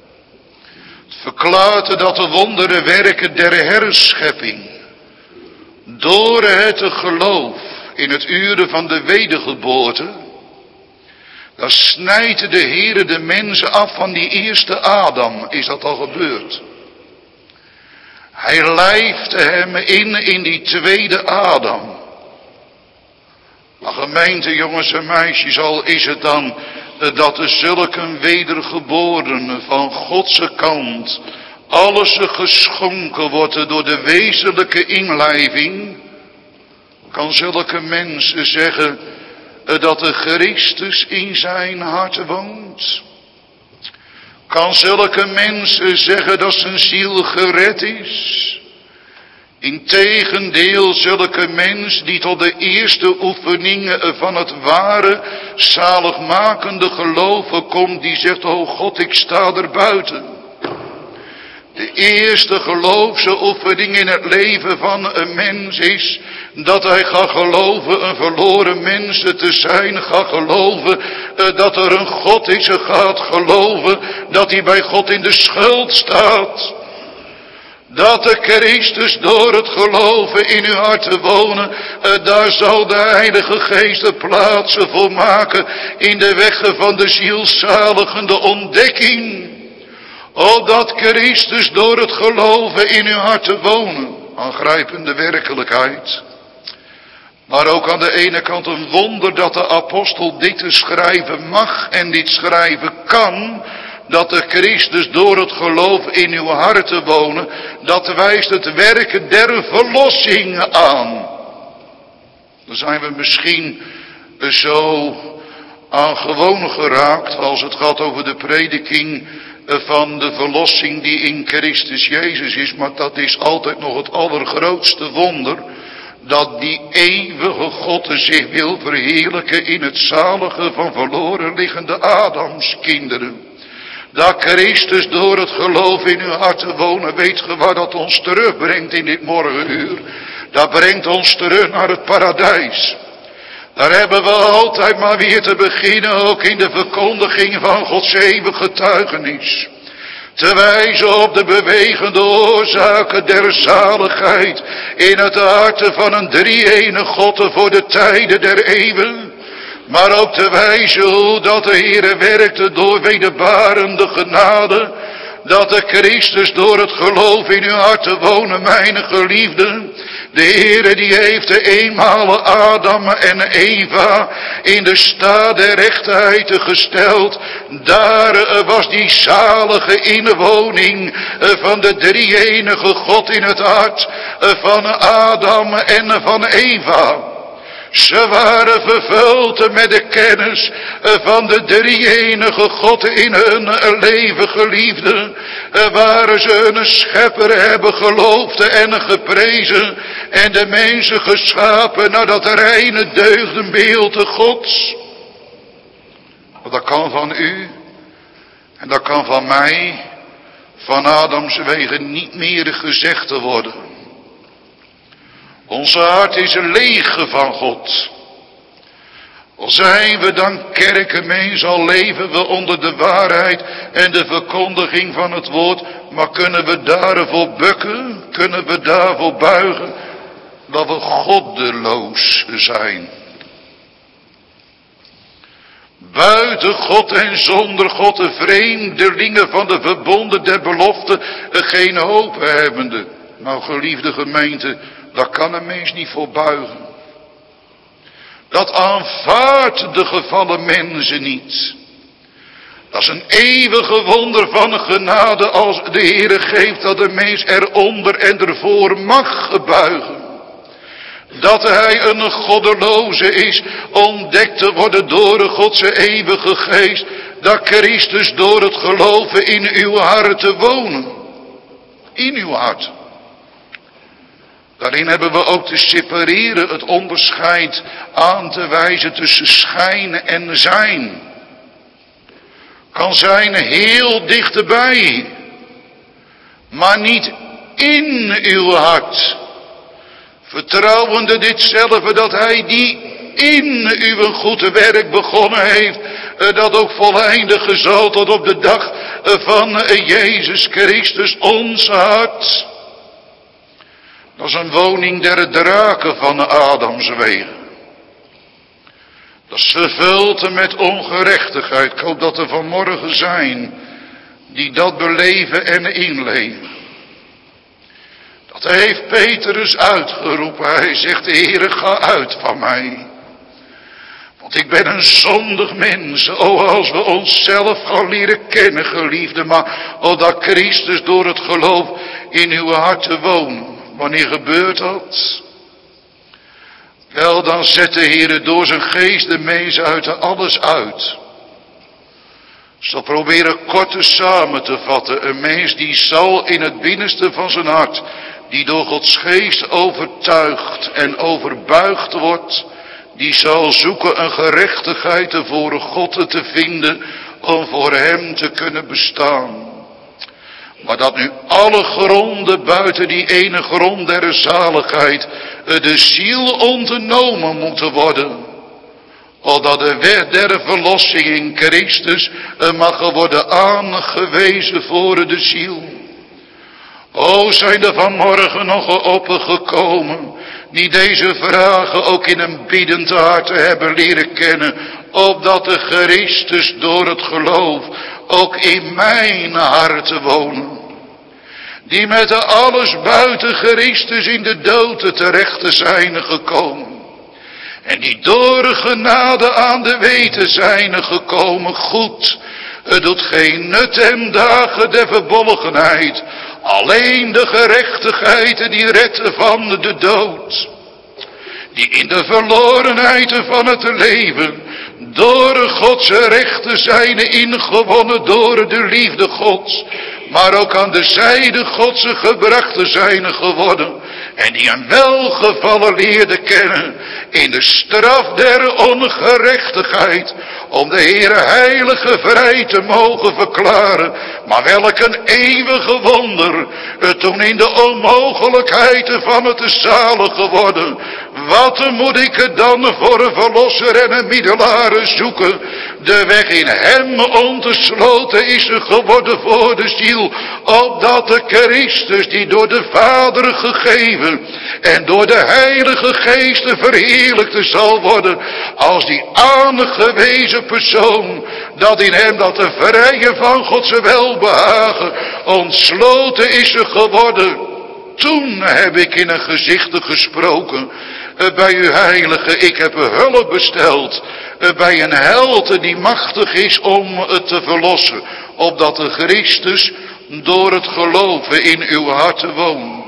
Het verklaart dat de wondere werken der herschepping door het geloof in het uren van de wedergeboorte, dan snijdt de Heere de mensen af van die eerste Adam. Is dat al gebeurd? Hij lijft hem in die tweede Adam. Maar gemeente, jongens en meisjes, al is het dan dat er zulke wedergeborenen van Godse kant alles geschonken wordt door de wezenlijke inlijving, kan zulke mensen zeggen, dat de Christus in zijn hart woont? Kan zulke mensen zeggen dat zijn ziel gered is? Integendeel, zulke mens die tot de eerste oefeningen van het ware zaligmakende geloven komt, die zegt, o God, ik sta er buiten. De eerste geloofsoefening in het leven van een mens is dat hij gaat geloven een verloren mens te zijn, gaat geloven dat er een God is, gaat geloven dat hij bij God in de schuld staat. Dat de Christus door het geloven in uw hart wonen, daar zal de Heilige Geest de plaatsen voor maken in de weg van de zielzaligende ontdekking. Opdat Christus door het geloven in uw hart wonen. Aangrijpende werkelijkheid. Maar ook aan de ene kant een wonder dat de apostel dit schrijven mag en dit schrijven kan. Dat de Christus door het geloof in uw hart wonen, dat wijst het werken der verlossing aan. Dan zijn we misschien zo aan gewoon geraakt als het gaat over de prediking van de verlossing die in Christus Jezus is. Maar dat is altijd nog het allergrootste wonder. Dat die eeuwige God zich wil verheerlijken in het zalige van verloren liggende Adamskinderen. Dat Christus door het geloof in uw hart te wonen, weet ge waar dat ons terugbrengt in dit morgenuur? Dat brengt ons terug naar het paradijs. Daar hebben we altijd maar weer te beginnen, ook in de verkondiging van Gods eeuwige getuigenis. Te wijzen op de bewegende oorzaken der zaligheid in het hart van een drie-ene God voor de tijden der eeuwen. Maar ook te wijzen hoe dat de Heere werkte door wederbarende genade. Dat de Christus door het geloof in uw hart te wonen, mijn geliefden. De Heere die heeft de eenmalige Adam en Eva in de staat der rechtheid gesteld. Daar was die zalige inwoning van de drie-enige God in het hart van Adam en van Eva. Ze waren vervuld met de kennis van de drie-enige God in hun leven, geliefden. Waar ze hun schepper hebben geloofd en geprezen. En de mensen geschapen naar dat reine deugdenbeeld Gods. Dat kan van u en dat kan van mij van Adams wegen niet meer gezegd te worden. Onze hart is leeg van God. Al zijn we dan kerkenmens, al leven we onder de waarheid en de verkondiging van het woord. Maar kunnen we daarvoor bukken? Kunnen we daarvoor buigen? Dat we goddeloos zijn. Buiten God en zonder God, de vreemdelingen van de verbonden der belofte, geen hoop hebbende. Nou, geliefde gemeente, daar kan een mens niet voor buigen. Dat aanvaardt de gevallen mensen niet. Dat is een eeuwige wonder van genade als de Heere geeft dat de mens eronder en ervoor mag buigen. Dat hij een goddeloze is, ontdekt te worden door de Godse eeuwige geest. Dat Christus door het geloven in uw hart te wonen. In uw hart. Daarin hebben we ook te separeren, het onderscheid aan te wijzen tussen schijn en zijn. Kan zijn heel dichterbij, maar niet in uw hart. Vertrouwende ditzelfde dat hij die in u een goed werk begonnen heeft, dat ook voleindigen zal tot op de dag van Jezus Christus ons hart. Dat is een woning der draken van Adams wegen. Dat is vervuld met ongerechtigheid. Ik hoop dat er vanmorgen zijn die dat beleven en inleven. Dat heeft Petrus uitgeroepen. Hij zegt, Heere, ga uit van mij. Want ik ben een zondig mens. Als we onszelf gaan leren kennen, geliefde. Maar dat Christus door het geloof in uw hart woont. Wanneer gebeurt dat? Wel, dan zet de Heer door zijn geest de mens uit alles uit. Zal proberen kort samen te vatten. Een mens die zal in het binnenste van zijn hart, die door Gods geest overtuigd en overbuigd wordt, die zal zoeken een gerechtigheid voor God te vinden om voor hem te kunnen bestaan. Maar dat nu alle gronden buiten die ene grond der zaligheid de ziel ontnomen moeten worden, opdat de weg der verlossing in Christus mag worden aangewezen voor de ziel. O, zijn er vanmorgen nog opgekomen die deze vragen ook in een biedend hart hebben leren kennen, opdat de Christus door het geloof ook in mijn hart wonen. Die met alles buiten Christus in de dood terecht zijn gekomen. En die door genade aan de weten zijn gekomen. Goed, het doet geen nut hem dagen der verbolgenheid. Alleen de gerechtigheid die redt van de dood. Die in de verlorenheid van het leven door Gods rechten zijn ingewonnen door de liefde Gods. Maar ook aan de zijde Gods gebracht zijn geworden. En die hem welgevallen leerde kennen in de straf der ongerechtigheid. Om de Heere heilige vrij te mogen verklaren. Maar welk een eeuwige wonder. Toen in de onmogelijkheid van het zalige worden. Wat moet ik dan voor een verlosser en een middelaar zoeken? De weg in hem ontsloten is geworden voor de ziel. Opdat de Christus die door de Vader gegeven en door de Heilige Geest verheerlijkt zal worden. Als die aangewezen persoon. Dat in hem dat de vrije van Gods welbehagen ontsloten is geworden. Toen heb ik in een gezicht gesproken. Bij uw heilige, ik heb hulp besteld. Bij een held die machtig is om het te verlossen. Opdat de Christus door het geloven in uw hart woont.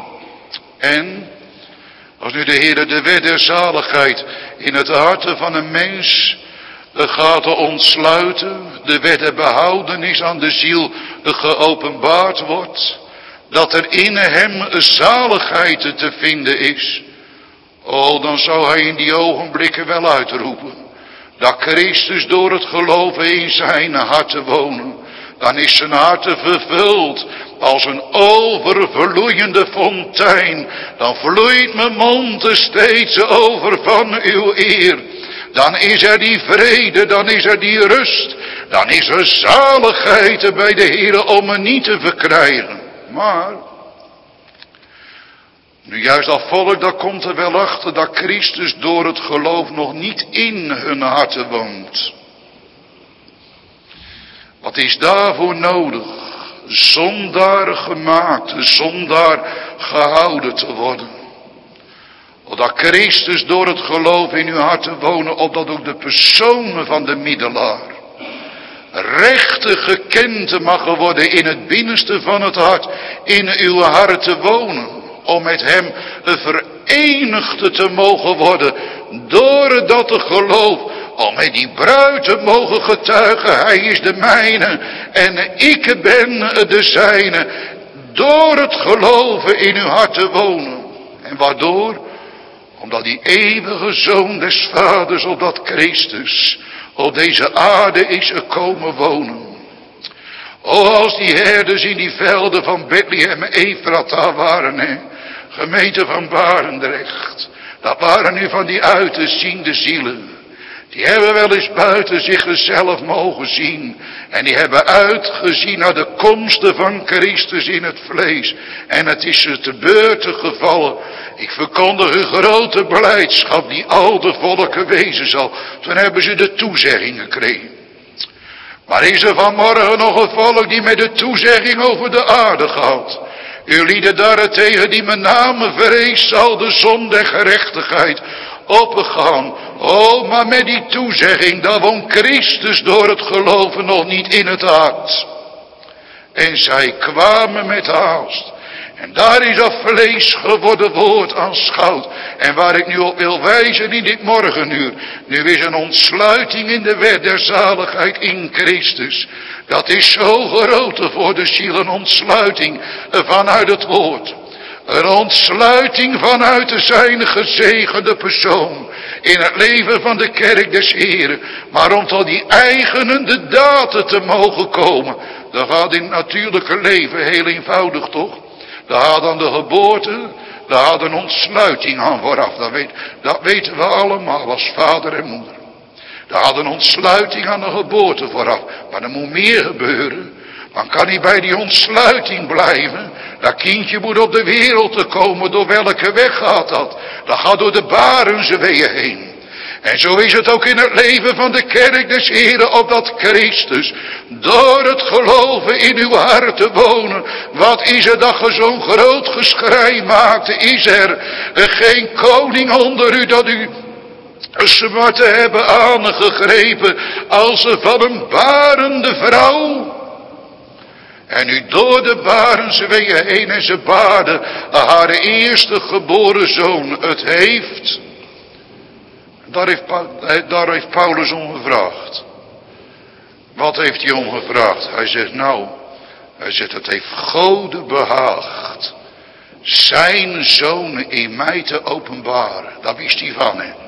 En als nu de Heer de wet der zaligheid in het hart van een mens gaat ontsluiten. De wet der behoudenis aan de ziel geopenbaard wordt. Dat er in hem een zaligheid te vinden is. Oh, dan zou hij in die ogenblikken wel uitroepen. Dat Christus door het geloven in zijn hart wonen. Dan is zijn hart vervuld als een overvloeiende fontein. Dan vloeit mijn mond steeds over van uw eer. Dan is er die vrede, dan is er die rust. Dan is er zaligheid bij de Heer om me niet te verkrijgen. Maar nu juist dat volk, dat komt er wel achter dat Christus door het geloof nog niet in hun harten woont. Wat is daarvoor nodig? Zondaar gemaakt, zondaar gehouden te worden. Opdat Christus door het geloof in uw harten wonen, opdat ook de persoon van de middelaar rechtig gekend mag worden in het binnenste van het hart, in uw hart te wonen. Om met hem verenigd te mogen worden, door dat geloof, om met die bruid te mogen getuigen, hij is de mijne en ik ben de zijne, door het geloven in uw hart te wonen. En waardoor? Omdat die eeuwige Zoon des Vaders, opdat Christus op deze aarde is komen wonen. O, als die herders in die velden van Bethlehem en Efrata waren, hè, gemeente van Barendrecht, dat waren nu van die uitziende zielen. Die hebben wel eens buiten zichzelf mogen zien. En die hebben uitgezien naar de komsten van Christus in het vlees. En het is ze te beurten gevallen. Ik verkondig een grote blijdschap die al de volken wezen zal. Toen hebben ze de toezegging gekregen. Maar is er vanmorgen nog een volk die met de toezegging over de aarde gaat? U lieden daarentegen die mijn naam vreest, zal de zon der gerechtigheid opgaan. Oh, maar met die toezegging, daar woont Christus door het geloven nog niet in het hart. En zij kwamen met haast En daar is dat vlees geworden woord aanschouwd. En waar ik nu op wil wijzen in dit morgenuur. Nu is een ontsluiting in de wet der zaligheid in Christus. Dat is zo groot voor de ziel, een ontsluiting vanuit het woord. Een ontsluiting vanuit de zijne gezegende persoon. In het leven van de kerk des Heren. Maar om tot die eigenende daden te mogen komen. Dat gaat in het natuurlijke leven heel eenvoudig toch? Daar gaat dan de geboorte, daar gaat een ontsluiting aan vooraf. Dat weten we allemaal als vader en moeder. Daar gaat een ontsluiting aan de geboorte vooraf. Maar er moet meer gebeuren. Dan kan hij bij die ontsluiting blijven. Dat kindje moet op de wereld te komen. Door welke weg gaat dat? Dat gaat door de barensweeën heen. En zo is het ook in het leven van de kerk des Heren, opdat Christus door het geloven in uw harten wonen. Wat is er dat ge zo'n groot geschrei maakte? Is er geen koning onder u dat u smarten hebben aangegrepen als van een barende vrouw? En u door de barensweeën heen en ze baarde haar eerste geboren zoon het heeft. Daar heeft Paulus om gevraagd. Wat heeft hij om gevraagd? Hij zegt het heeft Gode behaagd zijn zoon in mij te openbaren. Dat wist hij van hem.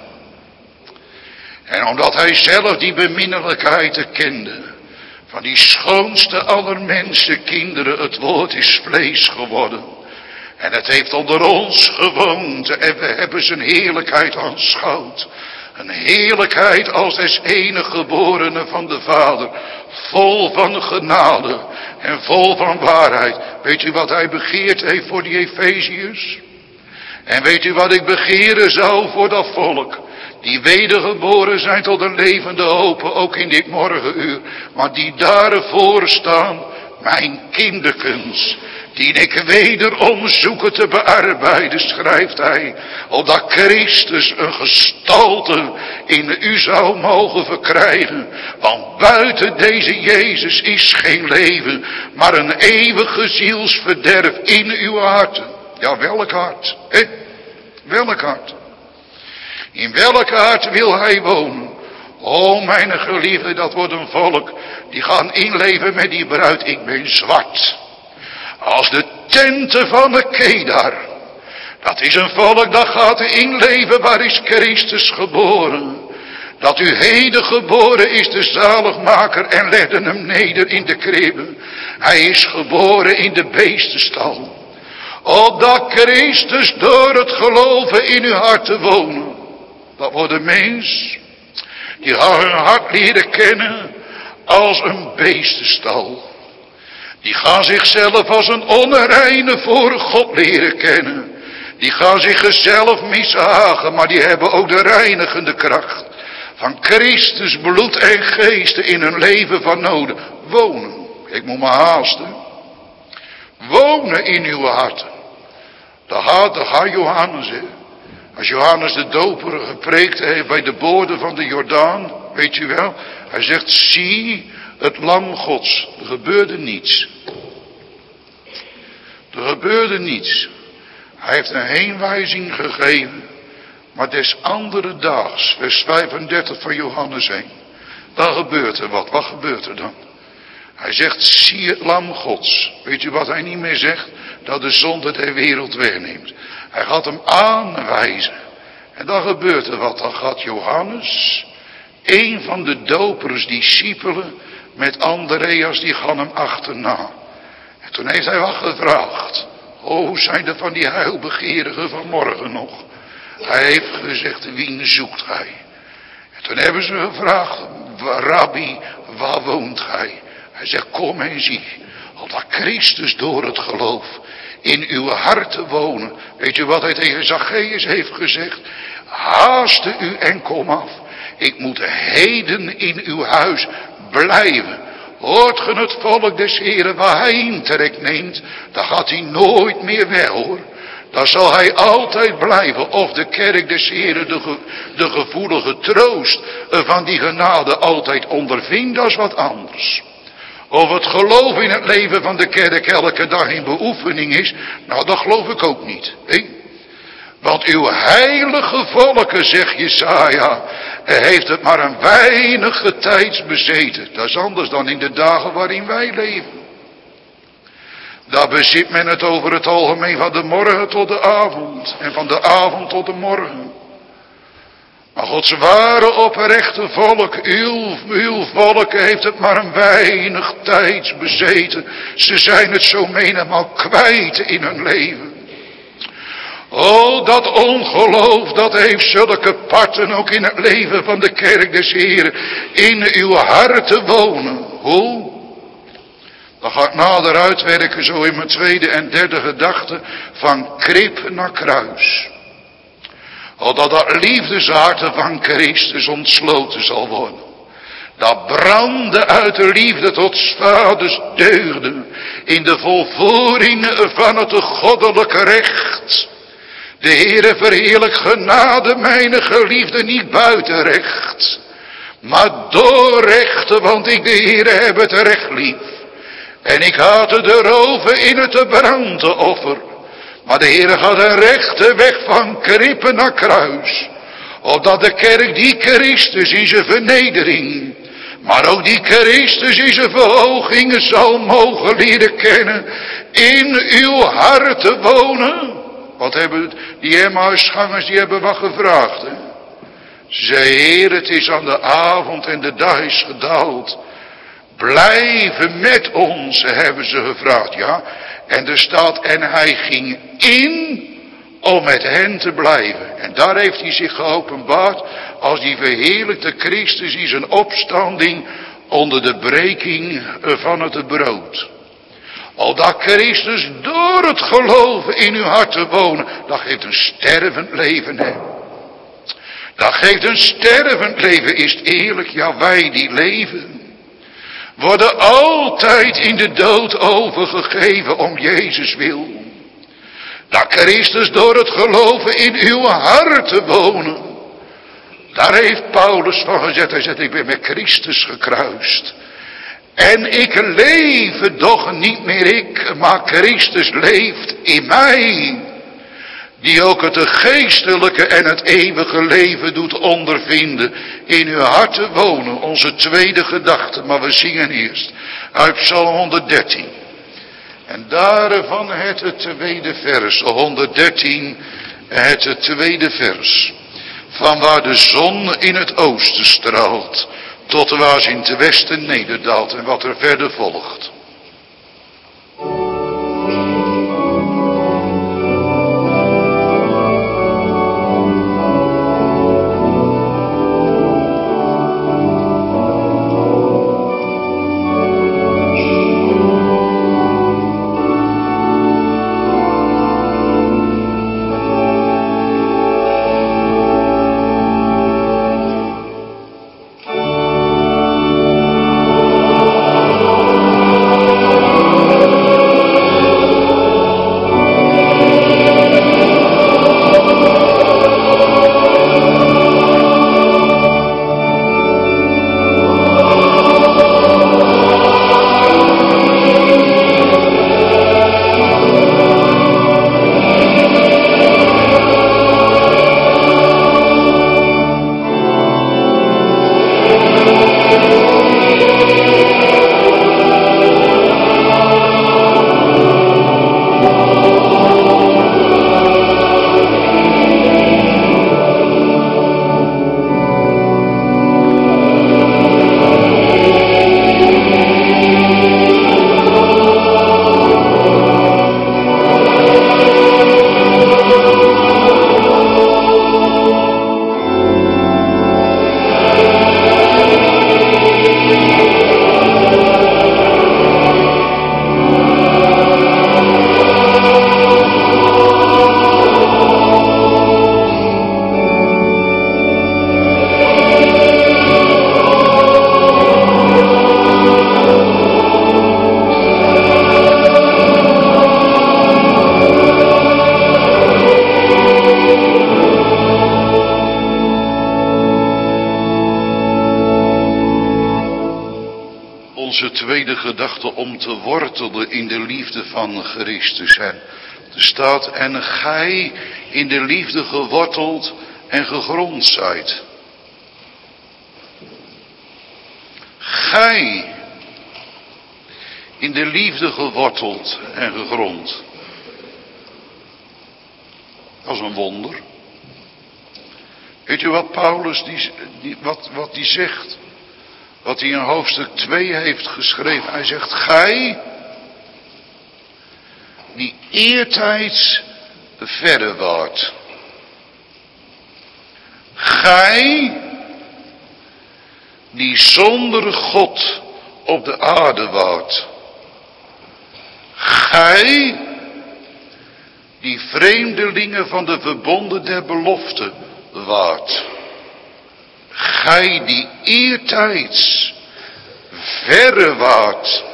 En omdat hij zelf die beminnelijkheid kende, van die schoonste aller mensenkinderen, het woord is vlees geworden. En het heeft onder ons gewoond en we hebben zijn heerlijkheid aanschouwd. Een heerlijkheid als des enige geborene van de Vader. Vol van genade en vol van waarheid. Weet u wat hij begeerd heeft voor die Efeziërs? En weet u wat ik begeren zou voor dat volk? Die wedergeboren zijn tot een levende hoop, ook in dit morgenuur. Maar die daarvoor staan, mijn kinderkens. Die ik wederom zoeken te bearbeiden, schrijft hij. Opdat Christus een gestalte in u zou mogen verkrijgen. Want buiten deze Jezus is geen leven, maar een eeuwige zielsverderf in uw harten. Ja, welk hart? Welk hart? In welk hart wil hij wonen? O mijn geliefde, dat wordt een volk die gaan inleven met die bruid. Ik ben zwart. Als de tenten van de Kedar. Dat is een volk dat gaat inleven, waar is Christus geboren. Dat u heden geboren is de zaligmaker en legde hem neder in de kribbe. Hij is geboren in de beestenstal. Opdat Christus door het geloven in uw hart te wonen. Dat wordt een mens die gaat hun hart leren kennen als een beestenstal. Die gaan zichzelf als een onreine voor God leren kennen. Die gaan zichzelf mishagen, maar die hebben ook de reinigende kracht van Christus bloed en geesten in hun leven van noden. Wonen, ik moet me haasten. Wonen in uw harten. Daar gaat Johannes, hè. Als Johannes de Doper gepreekt heeft bij de boorden van de Jordaan, weet u wel. Hij zegt, zie het lam Gods. Er gebeurde niets. Er gebeurde niets. Hij heeft een heenwijzing gegeven. Maar des andere daags, vers 35 van Johannes 1. Dan gebeurt er wat. Wat gebeurt er dan? Hij zegt, zie het lam Gods. Weet u wat hij niet meer zegt? Dat de zonde der wereld wegneemt. Hij gaat hem aanwijzen. En dan gebeurt er wat. Dan gaat Johannes, een van de dopers, discipelen, met Andreas, die gaan hem achterna. En toen heeft hij wat gevraagd. Hoe zijn er van die heilbegeerigen vanmorgen nog? Hij heeft gezegd, wie zoekt gij? En toen hebben ze gevraagd, Rabbi, waar woont gij? Hij zegt, kom en zie. Opdat Christus door het geloof in uw hart te wonen. Weet u wat hij tegen Zacchaeus heeft gezegd? Haaste u en kom af. Ik moet heden in uw huis blijven. Hoort ge het volk des Heren waar hij intrek neemt? Dan gaat hij nooit meer weg hoor. Dan zal hij altijd blijven. Of de kerk des Heren de gevoelige troost van die genade altijd ondervindt, dat is wat anders. Of het geloof in het leven van de kerk elke dag in beoefening is, nou dat geloof ik ook niet. Hè? Want uw heilige volken, zegt Jesaja, heeft het maar een weinige tijds bezeten. Dat is anders dan in de dagen waarin wij leven. Daar bezit men het over het algemeen van de morgen tot de avond. En van de avond tot de morgen. Maar Gods ware oprechte volk, uw volk heeft het maar een weinig tijds bezeten. Ze zijn het zo menigmaal kwijt in hun leven. Oh, dat ongeloof, dat heeft zulke parten ook in het leven van de kerk des Heren in uw harten wonen. Hoe? Dan ga ik nader uitwerken zo in mijn tweede en derde gedachte van krib naar kruis. Opdat dat liefdeshart van Christus ontsloten zal worden. Dat brandde uit de liefde tot vaders deugden in de volvoering van het goddelijke recht. De Heere verheerlijk genade mijn geliefde niet buiten recht, maar door recht, want ik de Heere heb het recht lief. En ik haatte de roven in het brandoffer. Maar de Heere gaat een rechte weg van krippen naar kruis. Opdat de kerk die Christus in zijn vernedering, maar ook die Christus in zijn verhoging zal mogen leren kennen. In uw harten wonen. Wat hebben die Emmausgangers, die hebben wat gevraagd. Hè? Ze zei, Heer, het is aan de avond en de dag is gedaald. Blijven met ons, hebben ze gevraagd, ja. En er staat, en hij ging in om met hen te blijven. En daar heeft hij zich geopenbaard als die verheerlijkte Christus in zijn opstanding onder de breking van het brood. Opdat Christus door het geloven in uw hart te wonen, dat geeft een stervend leven, hè. Dat geeft een stervend leven, is het eerlijk, ja wij die leven worden altijd in de dood overgegeven om Jezus wil. Dat Christus door het geloven in uw harten wonen. Daar heeft Paulus van gezegd. Hij zegt, ik ben met Christus gekruist. En ik leef doch niet meer ik, maar Christus leeft in mij. Die ook het geestelijke en het eeuwige leven doet ondervinden. In uw harten wonen, onze tweede gedachte. Maar we zingen eerst uit Psalm 113. En daarvan het tweede vers. 113, het tweede vers. Van waar de zon in het oosten straalt, tot waar ze in het westen nederdaalt. En wat er verder volgt. onze tweede gedachte om te wortelen in de liefde van Christus. En er staat, en gij in de liefde geworteld en gegrond zijt. Gij in de liefde geworteld en gegrond. Dat is een wonder. Weet u wat Paulus wat die zegt? Wat hij in hoofdstuk 2 heeft geschreven. Hij zegt, gij die eertijds verre waart. Gij die zonder God op de aarde waart. Gij die vreemdelingen van de verbonden der belofte waart. Gij die eertijds verre waart.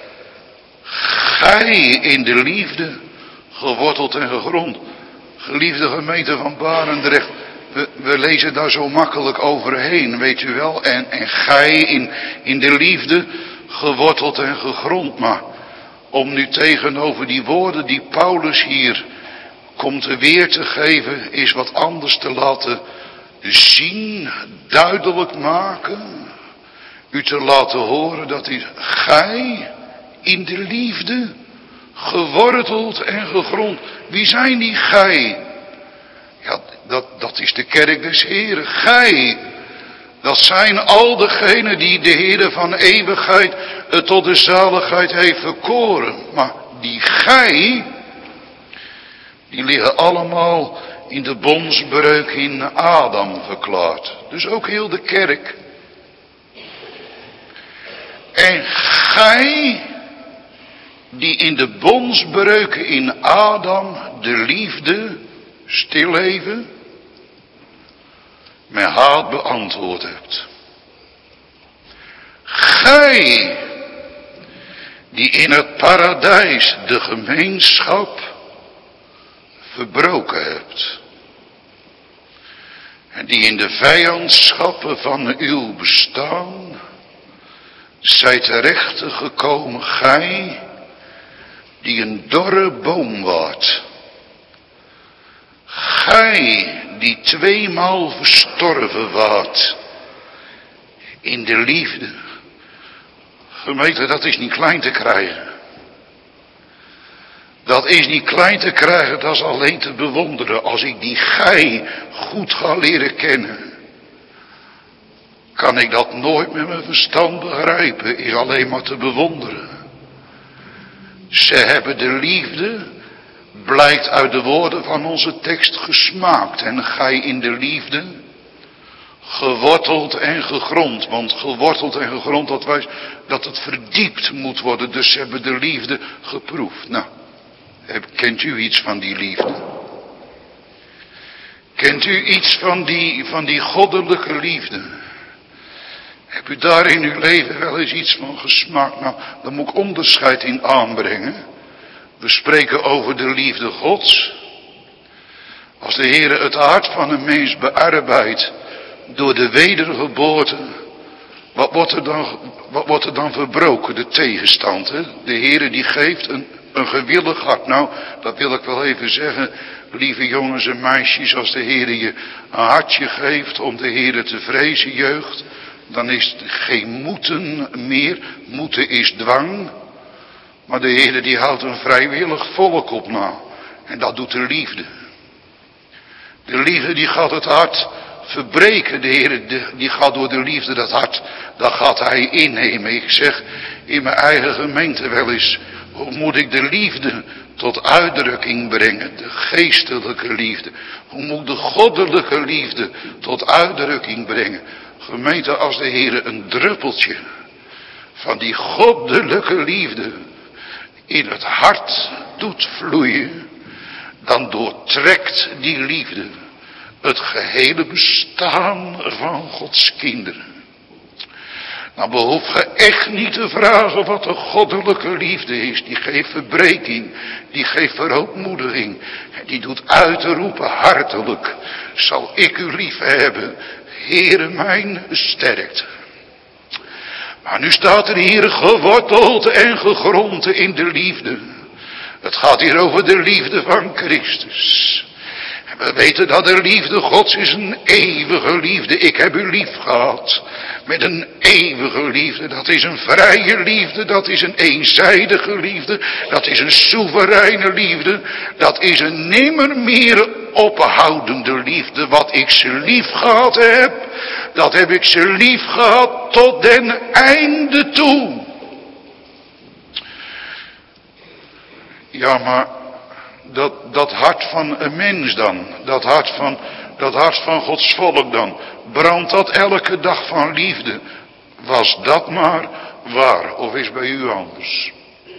Gij in de liefde geworteld en gegrond. Geliefde gemeente van Barendrecht, we lezen daar zo makkelijk overheen, weet u wel. En gij in de liefde geworteld en gegrond. Maar om nu tegenover die woorden die Paulus hier komt weer te geven, is wat anders te laten zien, duidelijk maken. U te laten horen dat is gij in de liefde geworteld en gegrond. Wie zijn die gij? Ja, dat is de kerk des Heren. Gij, dat zijn al degenen die de Heere van eeuwigheid tot de zaligheid heeft verkoren. Maar die gij, die liggen allemaal in de bondsbreuk in Adam verklaard. Dus ook heel de kerk. En gij, die in de bondsbreuken in Adam de liefde stilleven met haat beantwoord hebt. Gij, die in het paradijs de gemeenschap verbroken hebt. En die in de vijandschappen van uw bestaan zijt terecht gekomen, gij, die een dorre boom waart. Gij, die tweemaal verstorven waart in de liefde. Gemeente, dat is niet klein te krijgen. Dat is niet klein te krijgen, dat is alleen te bewonderen. Als ik die gij goed ga leren kennen, kan ik dat nooit met mijn verstand begrijpen. Is alleen maar te bewonderen. Ze hebben de liefde, blijkt uit de woorden van onze tekst, gesmaakt. En gij in de liefde geworteld en gegrond. Want geworteld en gegrond, dat wijst dat het verdiept moet worden. Dus ze hebben de liefde geproefd. Nou, kent u iets van die liefde? Kent u iets van die goddelijke liefde? Heb u daar in uw leven wel eens iets van gesmaakt? Nou, daar moet ik onderscheid in aanbrengen. We spreken over de liefde Gods. Als de Heer het hart van een mens bearbeidt door de wedergeboorte, wat wordt er dan verbroken? De tegenstand. Hè? De Heer die geeft een gewillig hart. Nou, dat wil ik wel even zeggen, lieve jongens en meisjes, als de Heer je een hartje geeft om de Heer te vrezen, jeugd, dan is het geen moeten meer. Moeten is dwang. Maar de Heer die houdt een vrijwillig volk op na. En dat doet de liefde. De liefde die gaat het hart verbreken. De Heer die gaat door de liefde dat hart, dat gaat hij innemen. Ik zeg in mijn eigen gemeente wel eens, hoe moet ik de liefde tot uitdrukking brengen? De geestelijke liefde. Hoe moet ik de goddelijke liefde tot uitdrukking brengen? Gemeente, als de Heer een druppeltje van die goddelijke liefde in het hart doet vloeien, dan doortrekt die liefde het gehele bestaan van Gods kinderen. Dan behoef je echt niet te vragen wat de goddelijke liefde is. Die geeft verbreking, die geeft verootmoediging. En die doet uitroepen hartelijk, zal ik u lief hebben, Heere mijn sterkte. Maar nu staat er hier geworteld en gegrond in de liefde. Het gaat hier over de liefde van Christus. En we weten dat de liefde Gods is een eeuwige liefde. Ik heb u lief gehad. Met een eeuwige liefde. Dat is een vrije liefde. Dat is een eenzijdige liefde. Dat is een soevereine liefde. Dat is een nimmer meer ophoudende liefde. Wat ik ze lief gehad heb. Dat heb ik ze lief gehad tot den einde toe. Ja, maar dat hart van een mens dan. Dat hart van Gods volk dan. Brandt dat elke dag van liefde? Was dat maar waar? Of is bij u anders?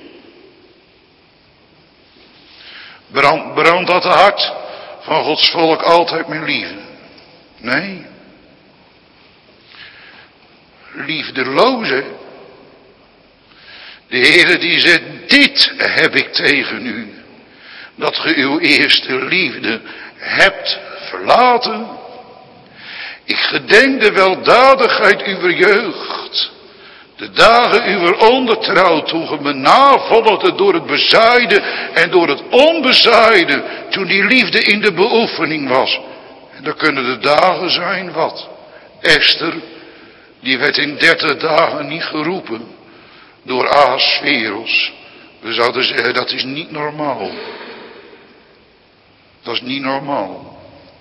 Brandt dat hart van Gods volk altijd met liefde? Nee. Liefdeloze. De Heere die zegt, dit heb ik tegen u. Dat ge uw eerste liefde hebt verlaten. Ik gedenk de weldadigheid uwer jeugd. De dagen uwer ondertrouw, toen ge me navolgde door het bezaaide en door het onbezaaide. Toen die liefde in de beoefening was. En dan kunnen de dagen zijn wat. Esther, die werd in 30 dagen niet geroepen door Ahasveros. We zouden zeggen, dat is niet normaal. Dat is niet normaal.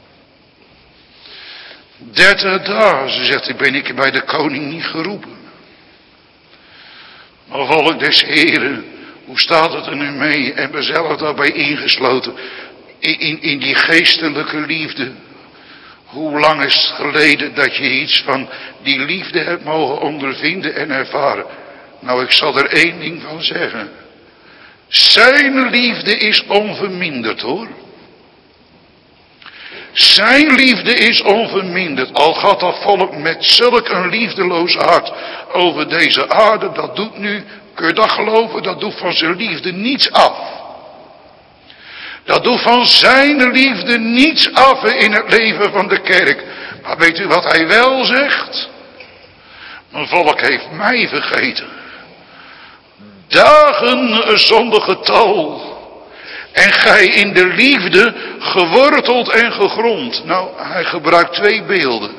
30 dagen, ze zegt, ben ik bij de koning niet geroepen. Maar volk des Heren, hoe staat het er nu mee? En we zelf daarbij ingesloten. In die geestelijke liefde. Hoe lang is het geleden dat je iets van die liefde hebt mogen ondervinden en ervaren? Nou, ik zal er één ding van zeggen. Zijn liefde is onverminderd, hoor. Zijn liefde is onverminderd. Al gaat dat volk met zulk een liefdeloos hart over deze aarde. Dat doet nu, kun je dat geloven, dat doet van zijn liefde niets af. Dat doet van zijn liefde niets af in het leven van de kerk. Maar weet u wat hij wel zegt? Mijn volk heeft mij vergeten. Dagen zonder getal. En gij in de liefde geworteld en gegrond. Nou, hij gebruikt 2 beelden.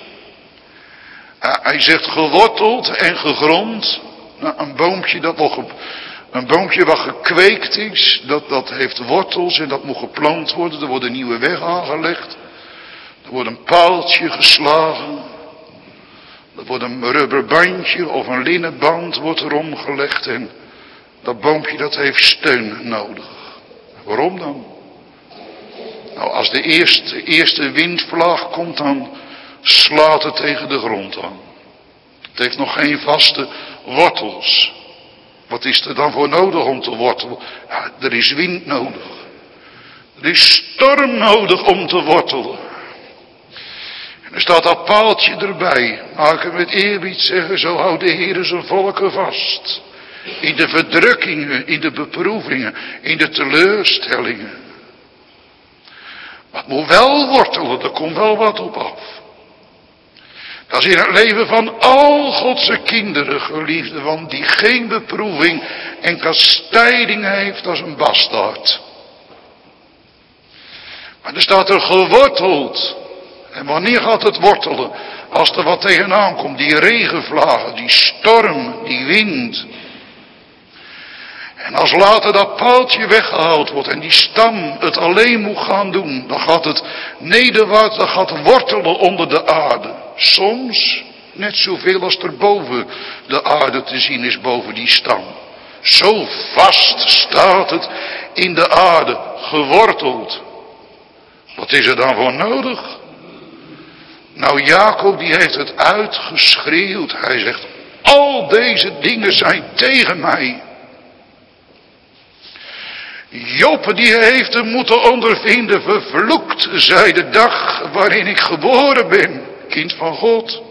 Hij zegt geworteld en gegrond. Nou, een boompje wat gekweekt is, dat heeft wortels en dat moet geplant worden. Er wordt een nieuwe weg aangelegd. Er wordt een paaltje geslagen. Er wordt een rubberbandje of een linnenband wordt erom gelegd. En dat boompje dat heeft steun nodig. Waarom dan? Nou, als de eerste windvlaag komt, dan slaat het tegen de grond aan. Het heeft nog geen vaste wortels. Wat is er dan voor nodig om te wortelen? Ja, er is wind nodig. Er is storm nodig om te wortelen. En er staat dat paaltje erbij. Maar ik kan met eerbied zeggen, zo houdt de Heer zijn volken vast. In de verdrukkingen, in de beproevingen, in de teleurstellingen. Maar het moet wel wortelen, er komt wel wat op af. Dat is in het leven van al Godse kinderen, geliefden, want die geen beproeving en kastijding heeft als een bastaard. Maar er staat er geworteld. En wanneer gaat het wortelen? Als er wat tegenaan komt, die regenvlagen, die storm, die wind. En als later dat paaltje weggehaald wordt en die stam het alleen moet gaan doen, dan gaat het nederwaarts, dan gaat het wortelen onder de aarde. Soms net zoveel als er boven de aarde te zien is, boven die stam. Zo vast staat het in de aarde, geworteld. Wat is er dan voor nodig? Nou, Jacob die heeft het uitgeschreeuwd. Hij zegt, al deze dingen zijn tegen mij. Job die heeft hem moeten ondervinden, vervloekt zij de dag waarin ik geboren ben, kind van God.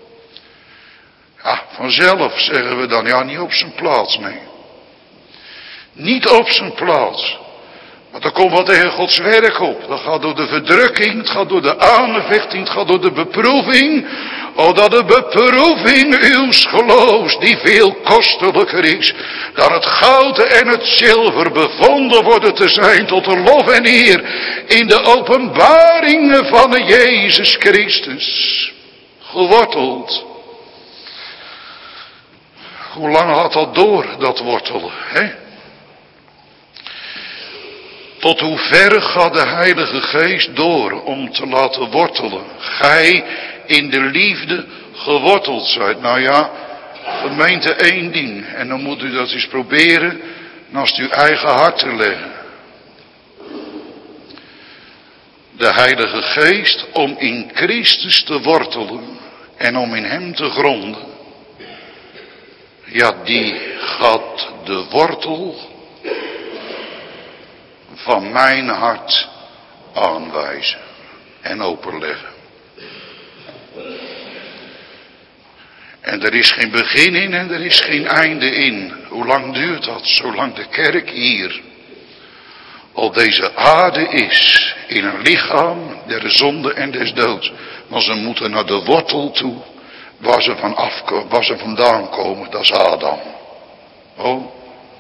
Ja, vanzelf zeggen we dan, ja, niet op zijn plaats, nee. Niet op zijn plaats. Want er komt wat tegen Gods werk op. Dat gaat door de verdrukking, het gaat door de aanvechting, het gaat door de beproeving. O dat de beproeving uws geloofs, die veel kostelijker is, dan het goud en het zilver, bevonden worden te zijn tot de lof en eer in de openbaringen van Jezus Christus. Geworteld. Hoe lang had dat door, dat wortelen, hè? Tot hoe ver gaat de Heilige Geest door om te laten wortelen? Gij in de liefde geworteld zijt. Nou ja, gemeente één ding. En dan moet u dat eens proberen naast uw eigen hart te leggen. De Heilige Geest om in Christus te wortelen en om in hem te gronden. Ja, die gaat de wortel van mijn hart aanwijzen en openleggen. En er is geen begin in en er is geen einde in. Hoe lang duurt dat? Zolang de kerk hier op deze aarde is, in een lichaam der zonde en des doods. Maar ze moeten naar de wortel toe, waar ze vandaan komen, dat is Adam. Oh.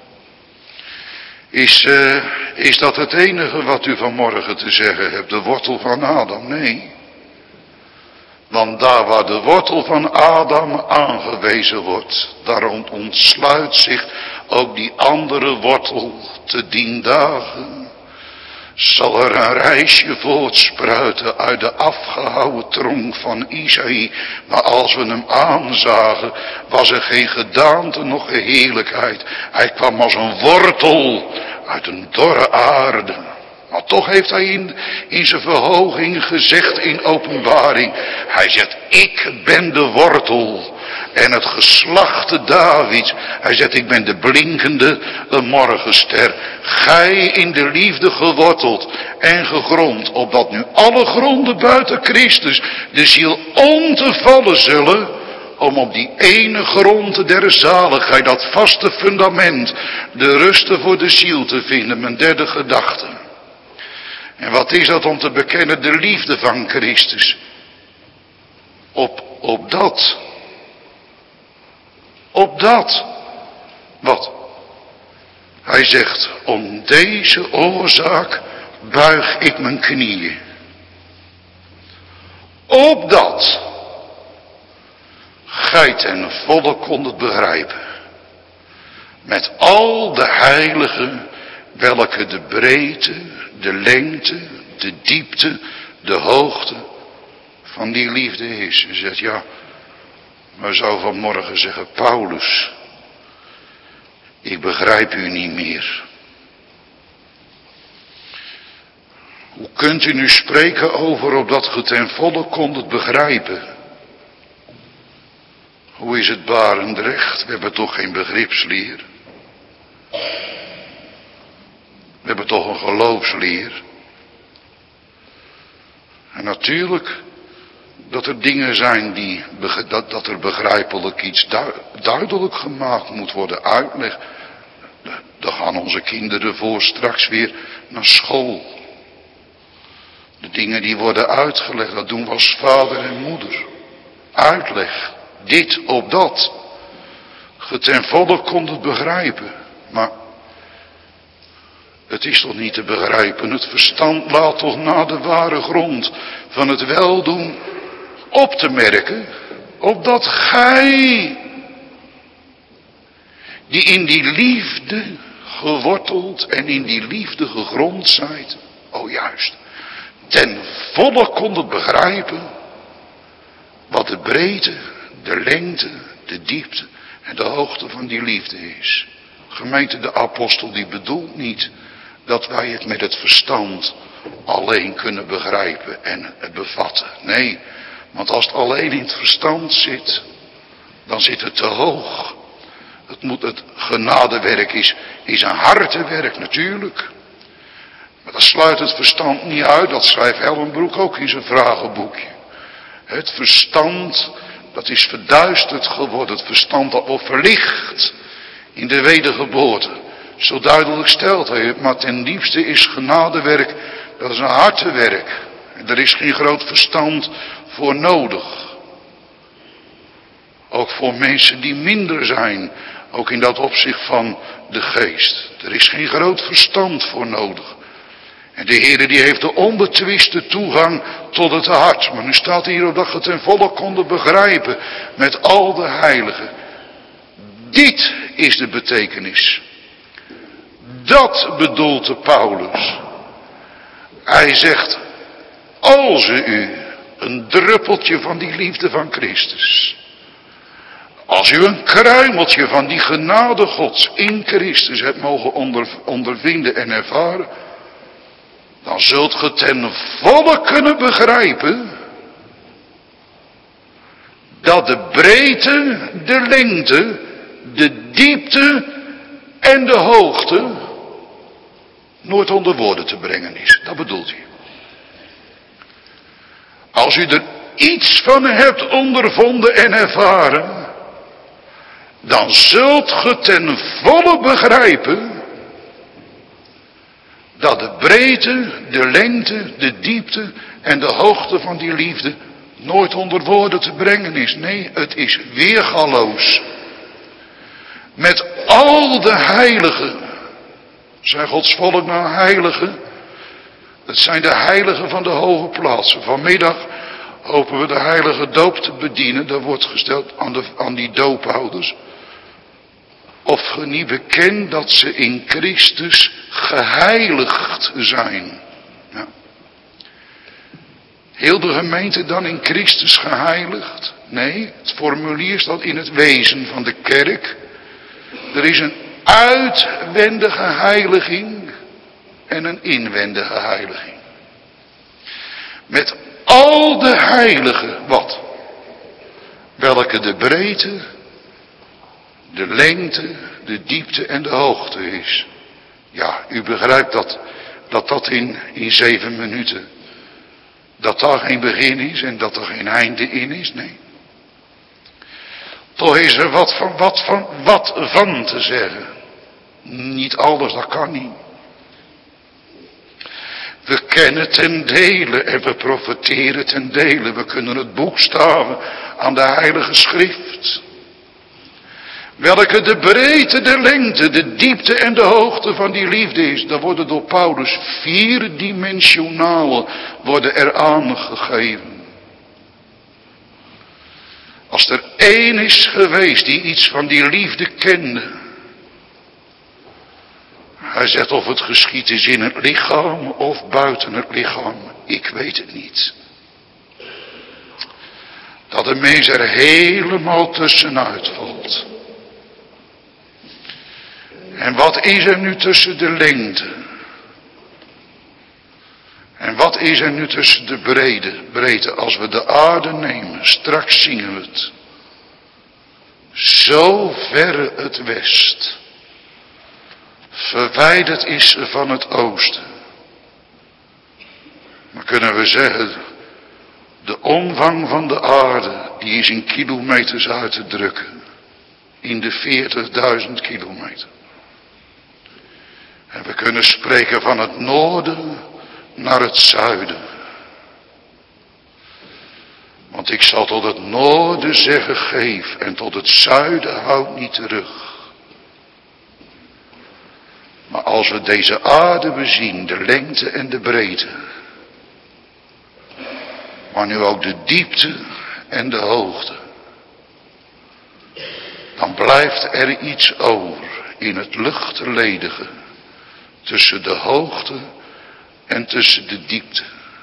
Is dat het enige wat u vanmorgen te zeggen hebt, de wortel van Adam? Nee. Want daar waar de wortel van Adam aangewezen wordt, daar ontsluit zich ook die andere wortel te dien dagen. Zal er een reisje voortspruiten uit de afgehouwen tronk van Isaïe. Maar als we hem aanzagen, was er geen gedaante, nog geen heerlijkheid. Hij kwam als een wortel uit een dorre aarde. Maar toch heeft hij in zijn verhoging gezegd in openbaring. Hij zegt, ik ben de wortel en het geslachte Davids. Hij zegt, ik ben de blinkende morgenster. Gij in de liefde geworteld en gegrond, opdat nu alle gronden buiten Christus de ziel om te vallen zullen, om op die ene grond der zaligheid, dat vaste fundament, de rusten voor de ziel te vinden. Mijn derde gedachte. En wat is dat om te bekennen? De liefde van Christus. Op dat. Wat? Hij zegt, om deze oorzaak buig ik mijn knieën. Opdat gij ten volle kondet begrijpen. Met al de heiligen, welke de breedte, de lengte, de diepte, de hoogte van die liefde is. En zegt, ja, maar zou vanmorgen zeggen, Paulus, ik begrijp u niet meer. Hoe kunt u nu spreken over opdat ge ten volle kondet begrijpen? Hoe is het Barendrecht? We hebben toch geen begripsleer? We hebben toch een geloofsleer? En natuurlijk dat er dingen zijn dat er begrijpelijk iets duidelijk gemaakt moet worden, uitleg. Dan gaan onze kinderen voor straks weer naar school. De dingen die worden uitgelegd, dat doen we als vader en moeder. Uitleg, dit op dat. Ge ten volle kon het begrijpen, maar het is toch niet te begrijpen. Het verstand laat toch na de ware grond van het weldoen op te merken, opdat gij, die in die liefde geworteld en in die liefde gegrond zijt, oh juist, ten volle kon het begrijpen wat de breedte, de lengte, de diepte en de hoogte van die liefde is. Gemeente, de apostel die bedoelt niet dat wij het met het verstand alleen kunnen begrijpen en het bevatten. Nee, want als het alleen in het verstand zit, dan zit het te hoog. Het genadewerk is een hartewerk natuurlijk. Maar dat sluit het verstand niet uit, dat schrijft Ellenbroek ook in zijn vragenboekje. Het verstand, dat is verduisterd geworden, het verstand dat wordt verlicht in de wedergeboorte. Zo duidelijk stelt hij het, maar ten diepste is genadewerk, dat is een hartewerk. En er is geen groot verstand voor nodig. Ook voor mensen die minder zijn. Ook in dat opzicht van de geest. Er is geen groot verstand voor nodig. En de Heer die heeft de onbetwiste toegang tot het hart. Maar nu staat hier op dat je ten volle konden begrijpen. Met al de heiligen. Dit is de betekenis. Dat bedoelt de Paulus. Hij zegt. Als u een druppeltje van die liefde van Christus. Als u een kruimeltje van die genade Gods in Christus hebt mogen ondervinden en ervaren. Dan zult ge ten volle kunnen begrijpen. Dat de breedte, de lengte, de diepte en de hoogte nooit onder woorden te brengen is. Dat bedoelt hij. Als u er iets van hebt ondervonden en ervaren. Dan zult ge ten volle begrijpen. Dat de breedte, de lengte, de diepte en de hoogte van die liefde nooit onder woorden te brengen is. Nee, het is weergaloos. Met al de heiligen. Zijn Gods volk nou heiligen? Het zijn de heiligen van de hoge plaatsen. Vanmiddag hopen we de heilige doop te bedienen. Dat wordt gesteld aan die doophouders. Of ge niet bekent dat ze in Christus geheiligd zijn. Ja. Heel de gemeente dan in Christus geheiligd? Nee, het formulier staat in het wezen van de kerk. Er is een uitwendige heiliging en een inwendige heiliging. Met al de heiligen, wat? Welke de breedte, de lengte, de diepte en de hoogte is. Ja, u begrijpt dat in 7 minuten, dat daar geen begin is en dat er geen einde in is, nee. Toch is er wat van te zeggen. Niet alles, dat kan niet. We kennen ten dele en we profiteren ten dele. We kunnen het boekstaven aan de Heilige Schrift. Welke de breedte, de lengte, de diepte en de hoogte van die liefde is. Daar worden door Paulus 4-dimensionale worden er aangegeven. Als er één is geweest die iets van die liefde kende. Hij zegt of het geschied is in het lichaam of buiten het lichaam. Ik weet het niet. Dat de mens er helemaal tussenuit valt. En wat is er nu tussen de lengte? En wat is er nu tussen de breedte? Als we de aarde nemen, straks zingen we het. Zo verre het west. Verwijderd is ze van het oosten. Maar kunnen we zeggen, de omvang van de aarde, die is in kilometers uit te drukken. In de 40.000 kilometer. En we kunnen spreken van het noorden naar het zuiden. Want ik zal tot het noorden zeggen geef en tot het zuiden houd niet terug. Maar als we deze aarde bezien, de lengte en de breedte. Maar nu ook de diepte en de hoogte. Dan blijft er iets over in het luchtledige. Tussen de hoogte en tussen de diepte.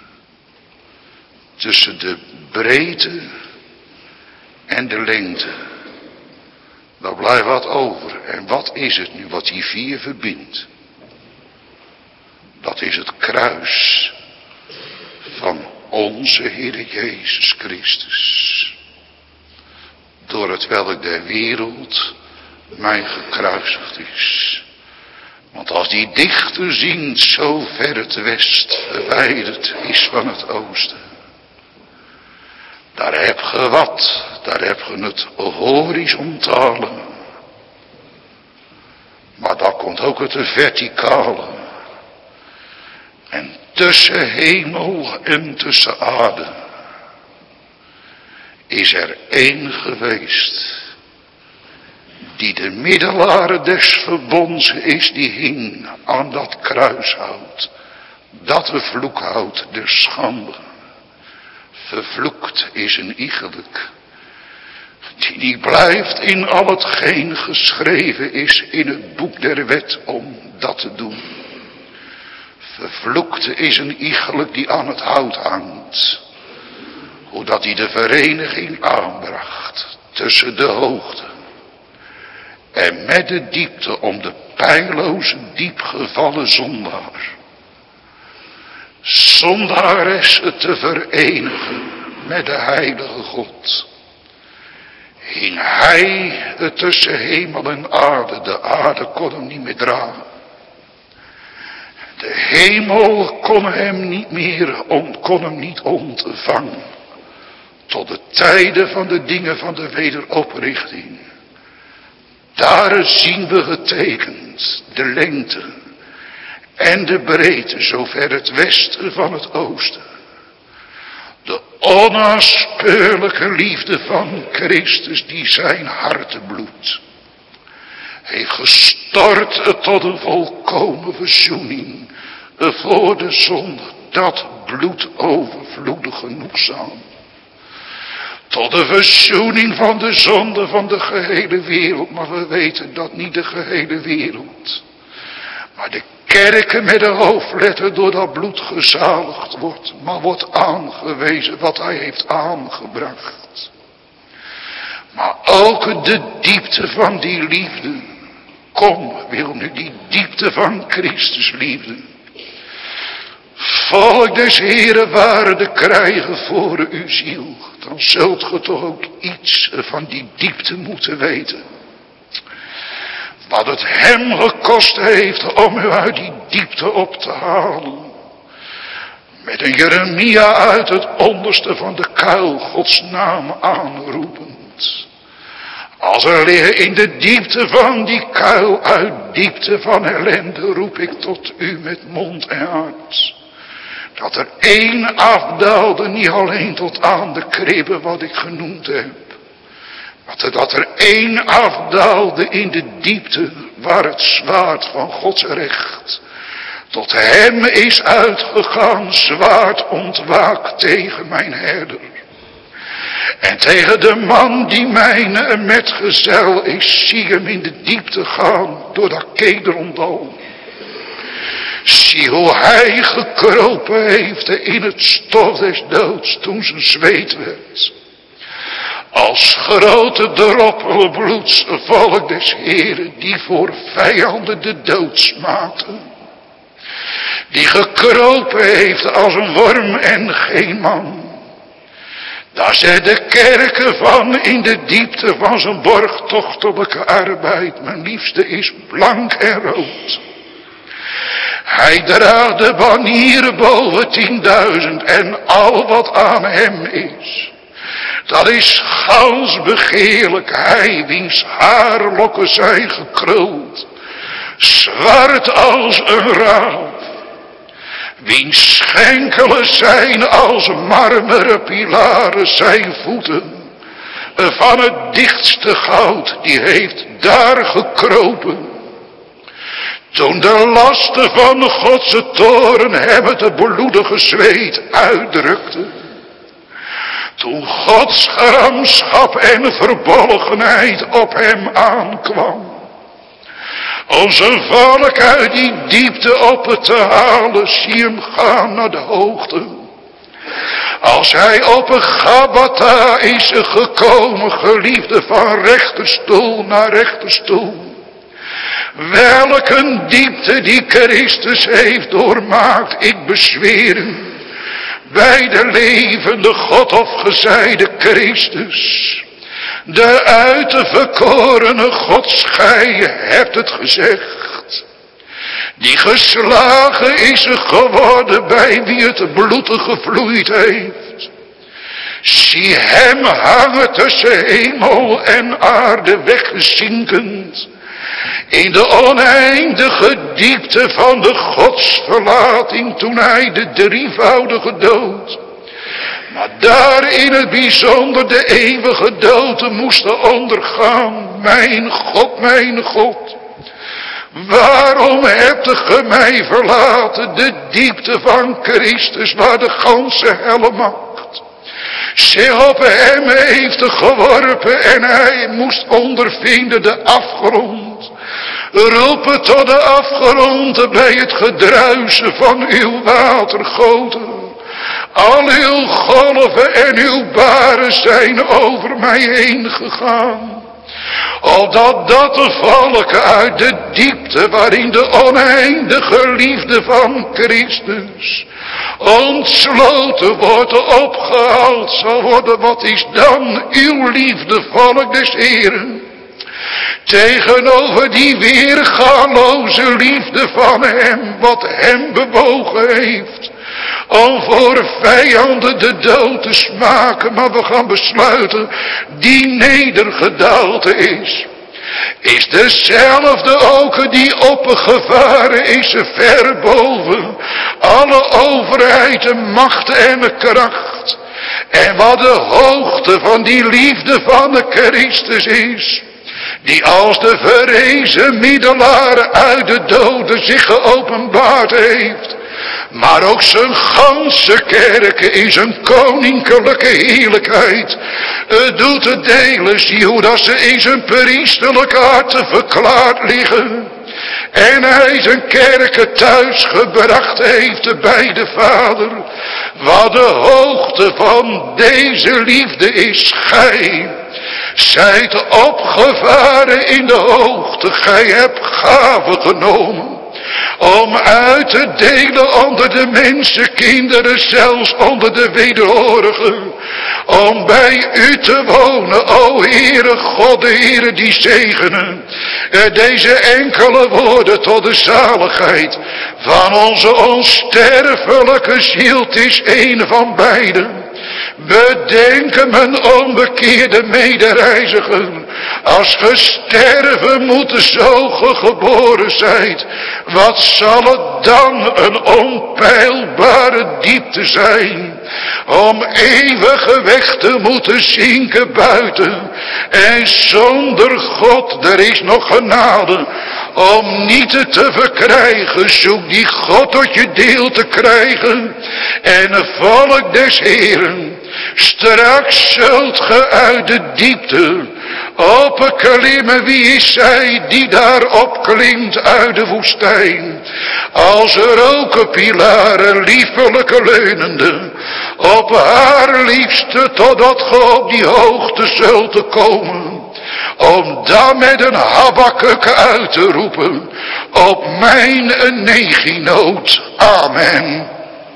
Tussen de breedte en de lengte. Daar blijft wat over. En wat is het nu wat die 4 verbindt? Dat is het kruis van onze Heer Jezus Christus. Door het welk der wereld mij gekruisigd is. Want als die dichter zingt, zo ver het west verwijderd is van het oosten. Daar heb ge wat, daar heb ge het horizontale. Maar daar komt ook het verticale. En tussen hemel en tussen aarde is er één geweest die de middelaar des verbonds is, die hing aan dat kruishout, dat de vloekhout der schande. Vervloekt is een iegelijk, die niet blijft in al hetgeen geschreven is in het boek der wet om dat te doen. Vervloekt is een iegelijk die aan het hout hangt, hoedat hij de vereniging aanbracht tussen de hoogte en met de diepte om de pijnloze diepgevallen zondaar, zondaressen te verenigen met de heilige God. Hing hij tussen hemel en aarde, de aarde kon hem niet meer dragen. De hemel kon hem niet ontvangen. Tot de tijden van de dingen van de wederoprichting. Daar zien we getekend de lengte en de breedte, zover het westen van het oosten. De onnaspeurlijke liefde van Christus die zijn hartebloed heeft gestort tot een volkomen verzoening voor de zonde. Dat bloed overvloedig genoegzaam. Tot de verzoening van de zonde van de gehele wereld. Maar we weten dat niet de gehele wereld, maar de kerken met de hoofdletter door dat bloed gezaligd wordt. Maar wordt aangewezen wat hij heeft aangebracht. Maar ook de diepte van die liefde. Kom, wil nu die diepte van Christus liefde. Volk des Heeren waarde krijgen voor uw ziel. Dan zult ge toch ook iets van die diepte moeten weten. Wat het hem gekost heeft om u uit die diepte op te halen. Met een Jeremia uit het onderste van de kuil Gods naam aanroepend. Als er liggen in de diepte van die kuil, uit diepte van ellende, roep ik tot u met mond en hart. Dat er één afdaalde, niet alleen tot aan de kribben wat ik genoemd heb. Maar dat er één afdaalde in de diepte waar het zwaard van Gods recht tot hem is uitgegaan, zwaard ontwaakt tegen mijn herder. En tegen de man die mijn metgezel is, zie hem in de diepte gaan door dat Kedrondal. Zie hoe hij gekropen heeft in het stof des doods toen zijn zweet werd. Als grote droppel bloeds volk des Heeren die voor vijanden de dood smaakten. Die gekropen heeft als een worm en geen man. Daar zet de kerken van in de diepte van zijn borgtochtelijke arbeid. Mijn liefste is blank en rood. Hij draagt de banieren boven 10.000 en al wat aan hem is. Dat is gans begeerlijk, hij wiens haarlokken zijn gekruld. Zwart als een raaf. Wiens schenkelen zijn als marmeren pilaren, zijn voeten van het dichtste goud, die heeft daar gekropen. Toen de lasten van Godse toren hem het bloedige zweet uitdrukte. Toen Gods gramschap en verbolgenheid op hem aankwam. Om zijn volk uit die diepte op te halen, zie hem gaan naar de hoogte. Als hij op een Gabbatha is gekomen, geliefde, van rechterstoel naar rechterstoel. Welk een diepte die Christus heeft doormaakt, ik bezweer u. Bij de levende God of gezijde Christus. De uitverkorene Gods, gij hebt het gezegd. Die geslagen is geworden bij wie het bloed gevloeid heeft. Zie hem hangen tussen hemel en aarde weggezinkend. In de oneindige diepte van de godsverlating toen hij de drievoudige dood maar daar in het bijzonder de eeuwige dood moesten ondergaan. Mijn God, waarom hebt ge mij verlaten, de diepte van Christus, waar de ganse helle macht zich op hem heeft geworpen en hij moest ondervinden de afgrond. Roepen tot de afgrond bij het gedruisen van uw watergoten. Al uw golven en uw baren zijn over mij heen gegaan. Opdat dat volk uit de diepte waarin de oneindige liefde van Christus ontsloten wordt, opgehaald zal worden. Wat is dan uw liefde, volk des Heeren? Tegenover die weergaloze liefde van hem, wat hem bewogen heeft om voor vijanden de dood te smaken, maar we gaan besluiten, die nedergedaald is dezelfde ook die opgevaren is ver boven alle overheid en macht en kracht. En wat de hoogte van die liefde van de Christus is, die als de verrezen middelaar uit de doden zich geopenbaard heeft, maar ook zijn ganse kerk in zijn koninklijke heerlijkheid doet te delen. Zie hoe dat ze in zijn priesterlijke harten verklaard liggen. En hij zijn kerken thuis gebracht heeft bij de Vader. Wat de hoogte van deze liefde is, gij zijt opgevaren in de hoogte. Gij hebt gaven genomen om uit te delen onder de mensenkinderen, zelfs onder de wederhorigen. Om bij u te wonen, o Heere God, de Heere die zegenen. Deze enkele woorden tot de zaligheid van onze onsterfelijke ziel. Het is een van beiden. Bedenken mijn onbekeerde medereiziger. Als ge sterven moet zo ge geboren zijt. Wat zal het dan een onpeilbare diepte zijn. Om eeuwige weg te moeten zinken buiten. En zonder God, er is nog genade. Om niet te verkrijgen, zoek die God tot je deel te krijgen. En het volk des Heeren. Straks zult ge uit de diepte opklimmen. Wie is zij die daar opklimt uit de woestijn? Als rokenpilaren liefelijke leunende op haar liefste, totdat ge op die hoogte zult komen. Om dan met een Habakuk uit te roepen op mijn neginoot. Amen.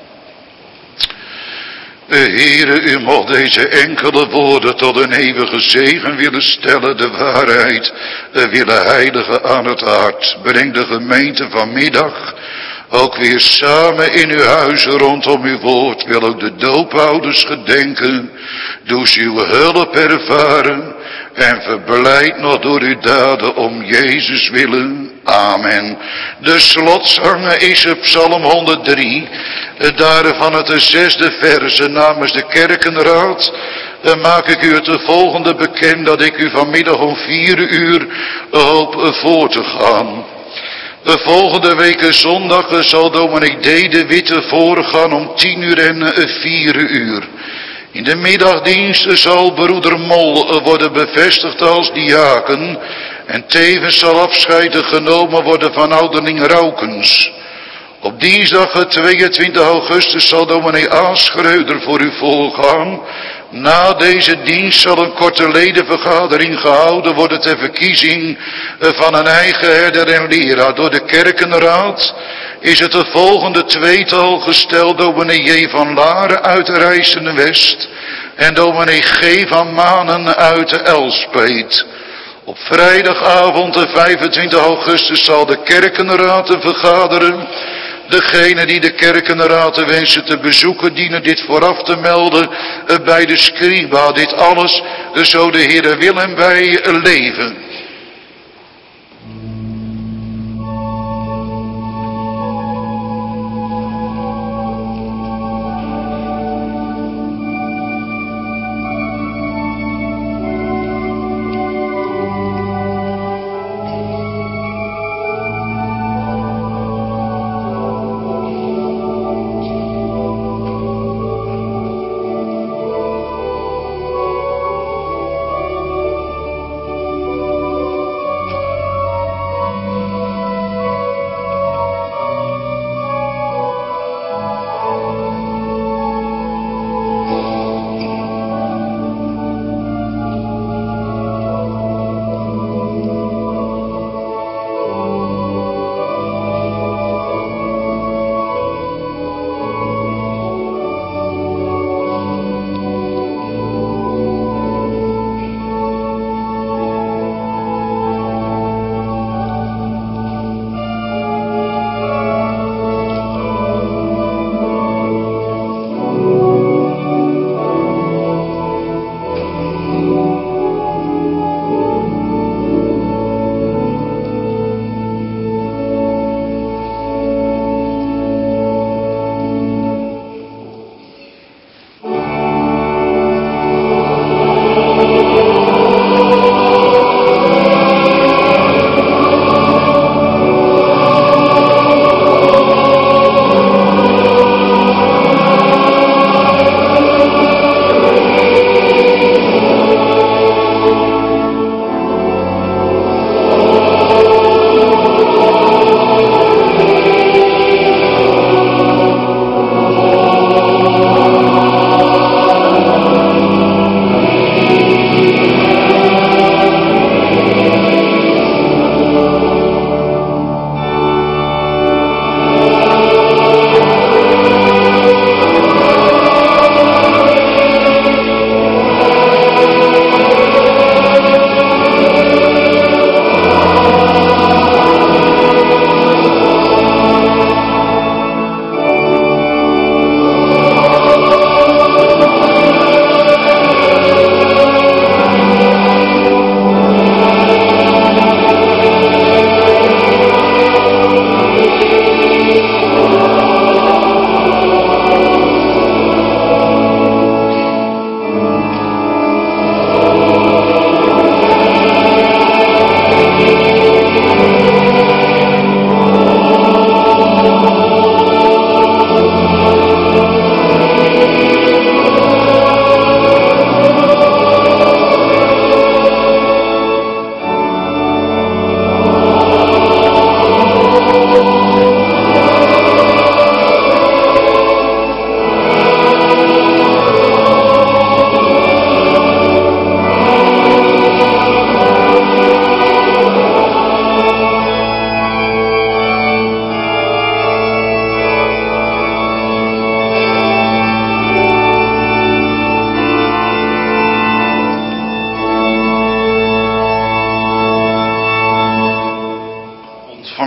Heere, u mag deze enkele woorden tot een eeuwige zegen willen stellen, de waarheid willen heiligen aan het hart. Breng de gemeente vanmiddag ook weer samen in uw huizen rondom uw woord. Wil ook de doophouders gedenken. Doe ze uw hulp ervaren en verblijd nog door uw daden om Jezus willen. Amen. De slotzang is op Psalm 103. Daarvan het 6e vers namens de kerkenraad. Dan maak ik u het volgende bekend, dat ik u vanmiddag om 4 uur hoop voor te gaan. De volgende week zondag zal dominee D. de Witte voorgaan om 10 uur en 4 uur. In de middagdienst zal broeder Mol worden bevestigd als diaken. En tevens zal afscheid genomen worden van ouderling Raukens. Op dinsdag 22 augustus zal dominee A. Schreuder voor u voorgaan. Na deze dienst zal een korte ledenvergadering gehouden worden ter verkiezing van een eigen herder en leraar. Door de kerkenraad is het de volgende tweetal gesteld: dominee J. van Laren uit Rijssen-West en dominee G. van Manen uit Elspeet. Op vrijdagavond de 25 augustus zal de kerkenraad vergaderen. Degenen die de kerkenraad wensen te bezoeken, dienen dit vooraf te melden bij de scriba. Dit alles, zo de Heere wil en wij leven.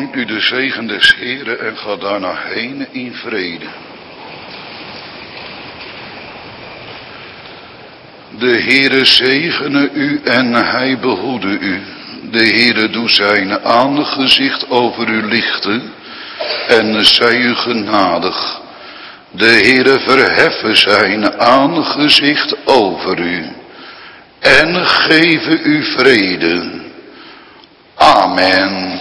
Ontvang u de zegen des Heren en ga daarna heen in vrede. De Heere zegene u en hij behoede u. De Heere doe zijn aangezicht over u lichten en zij u genadig. De Heere verheffen zijn aangezicht over u en geven u vrede. Amen.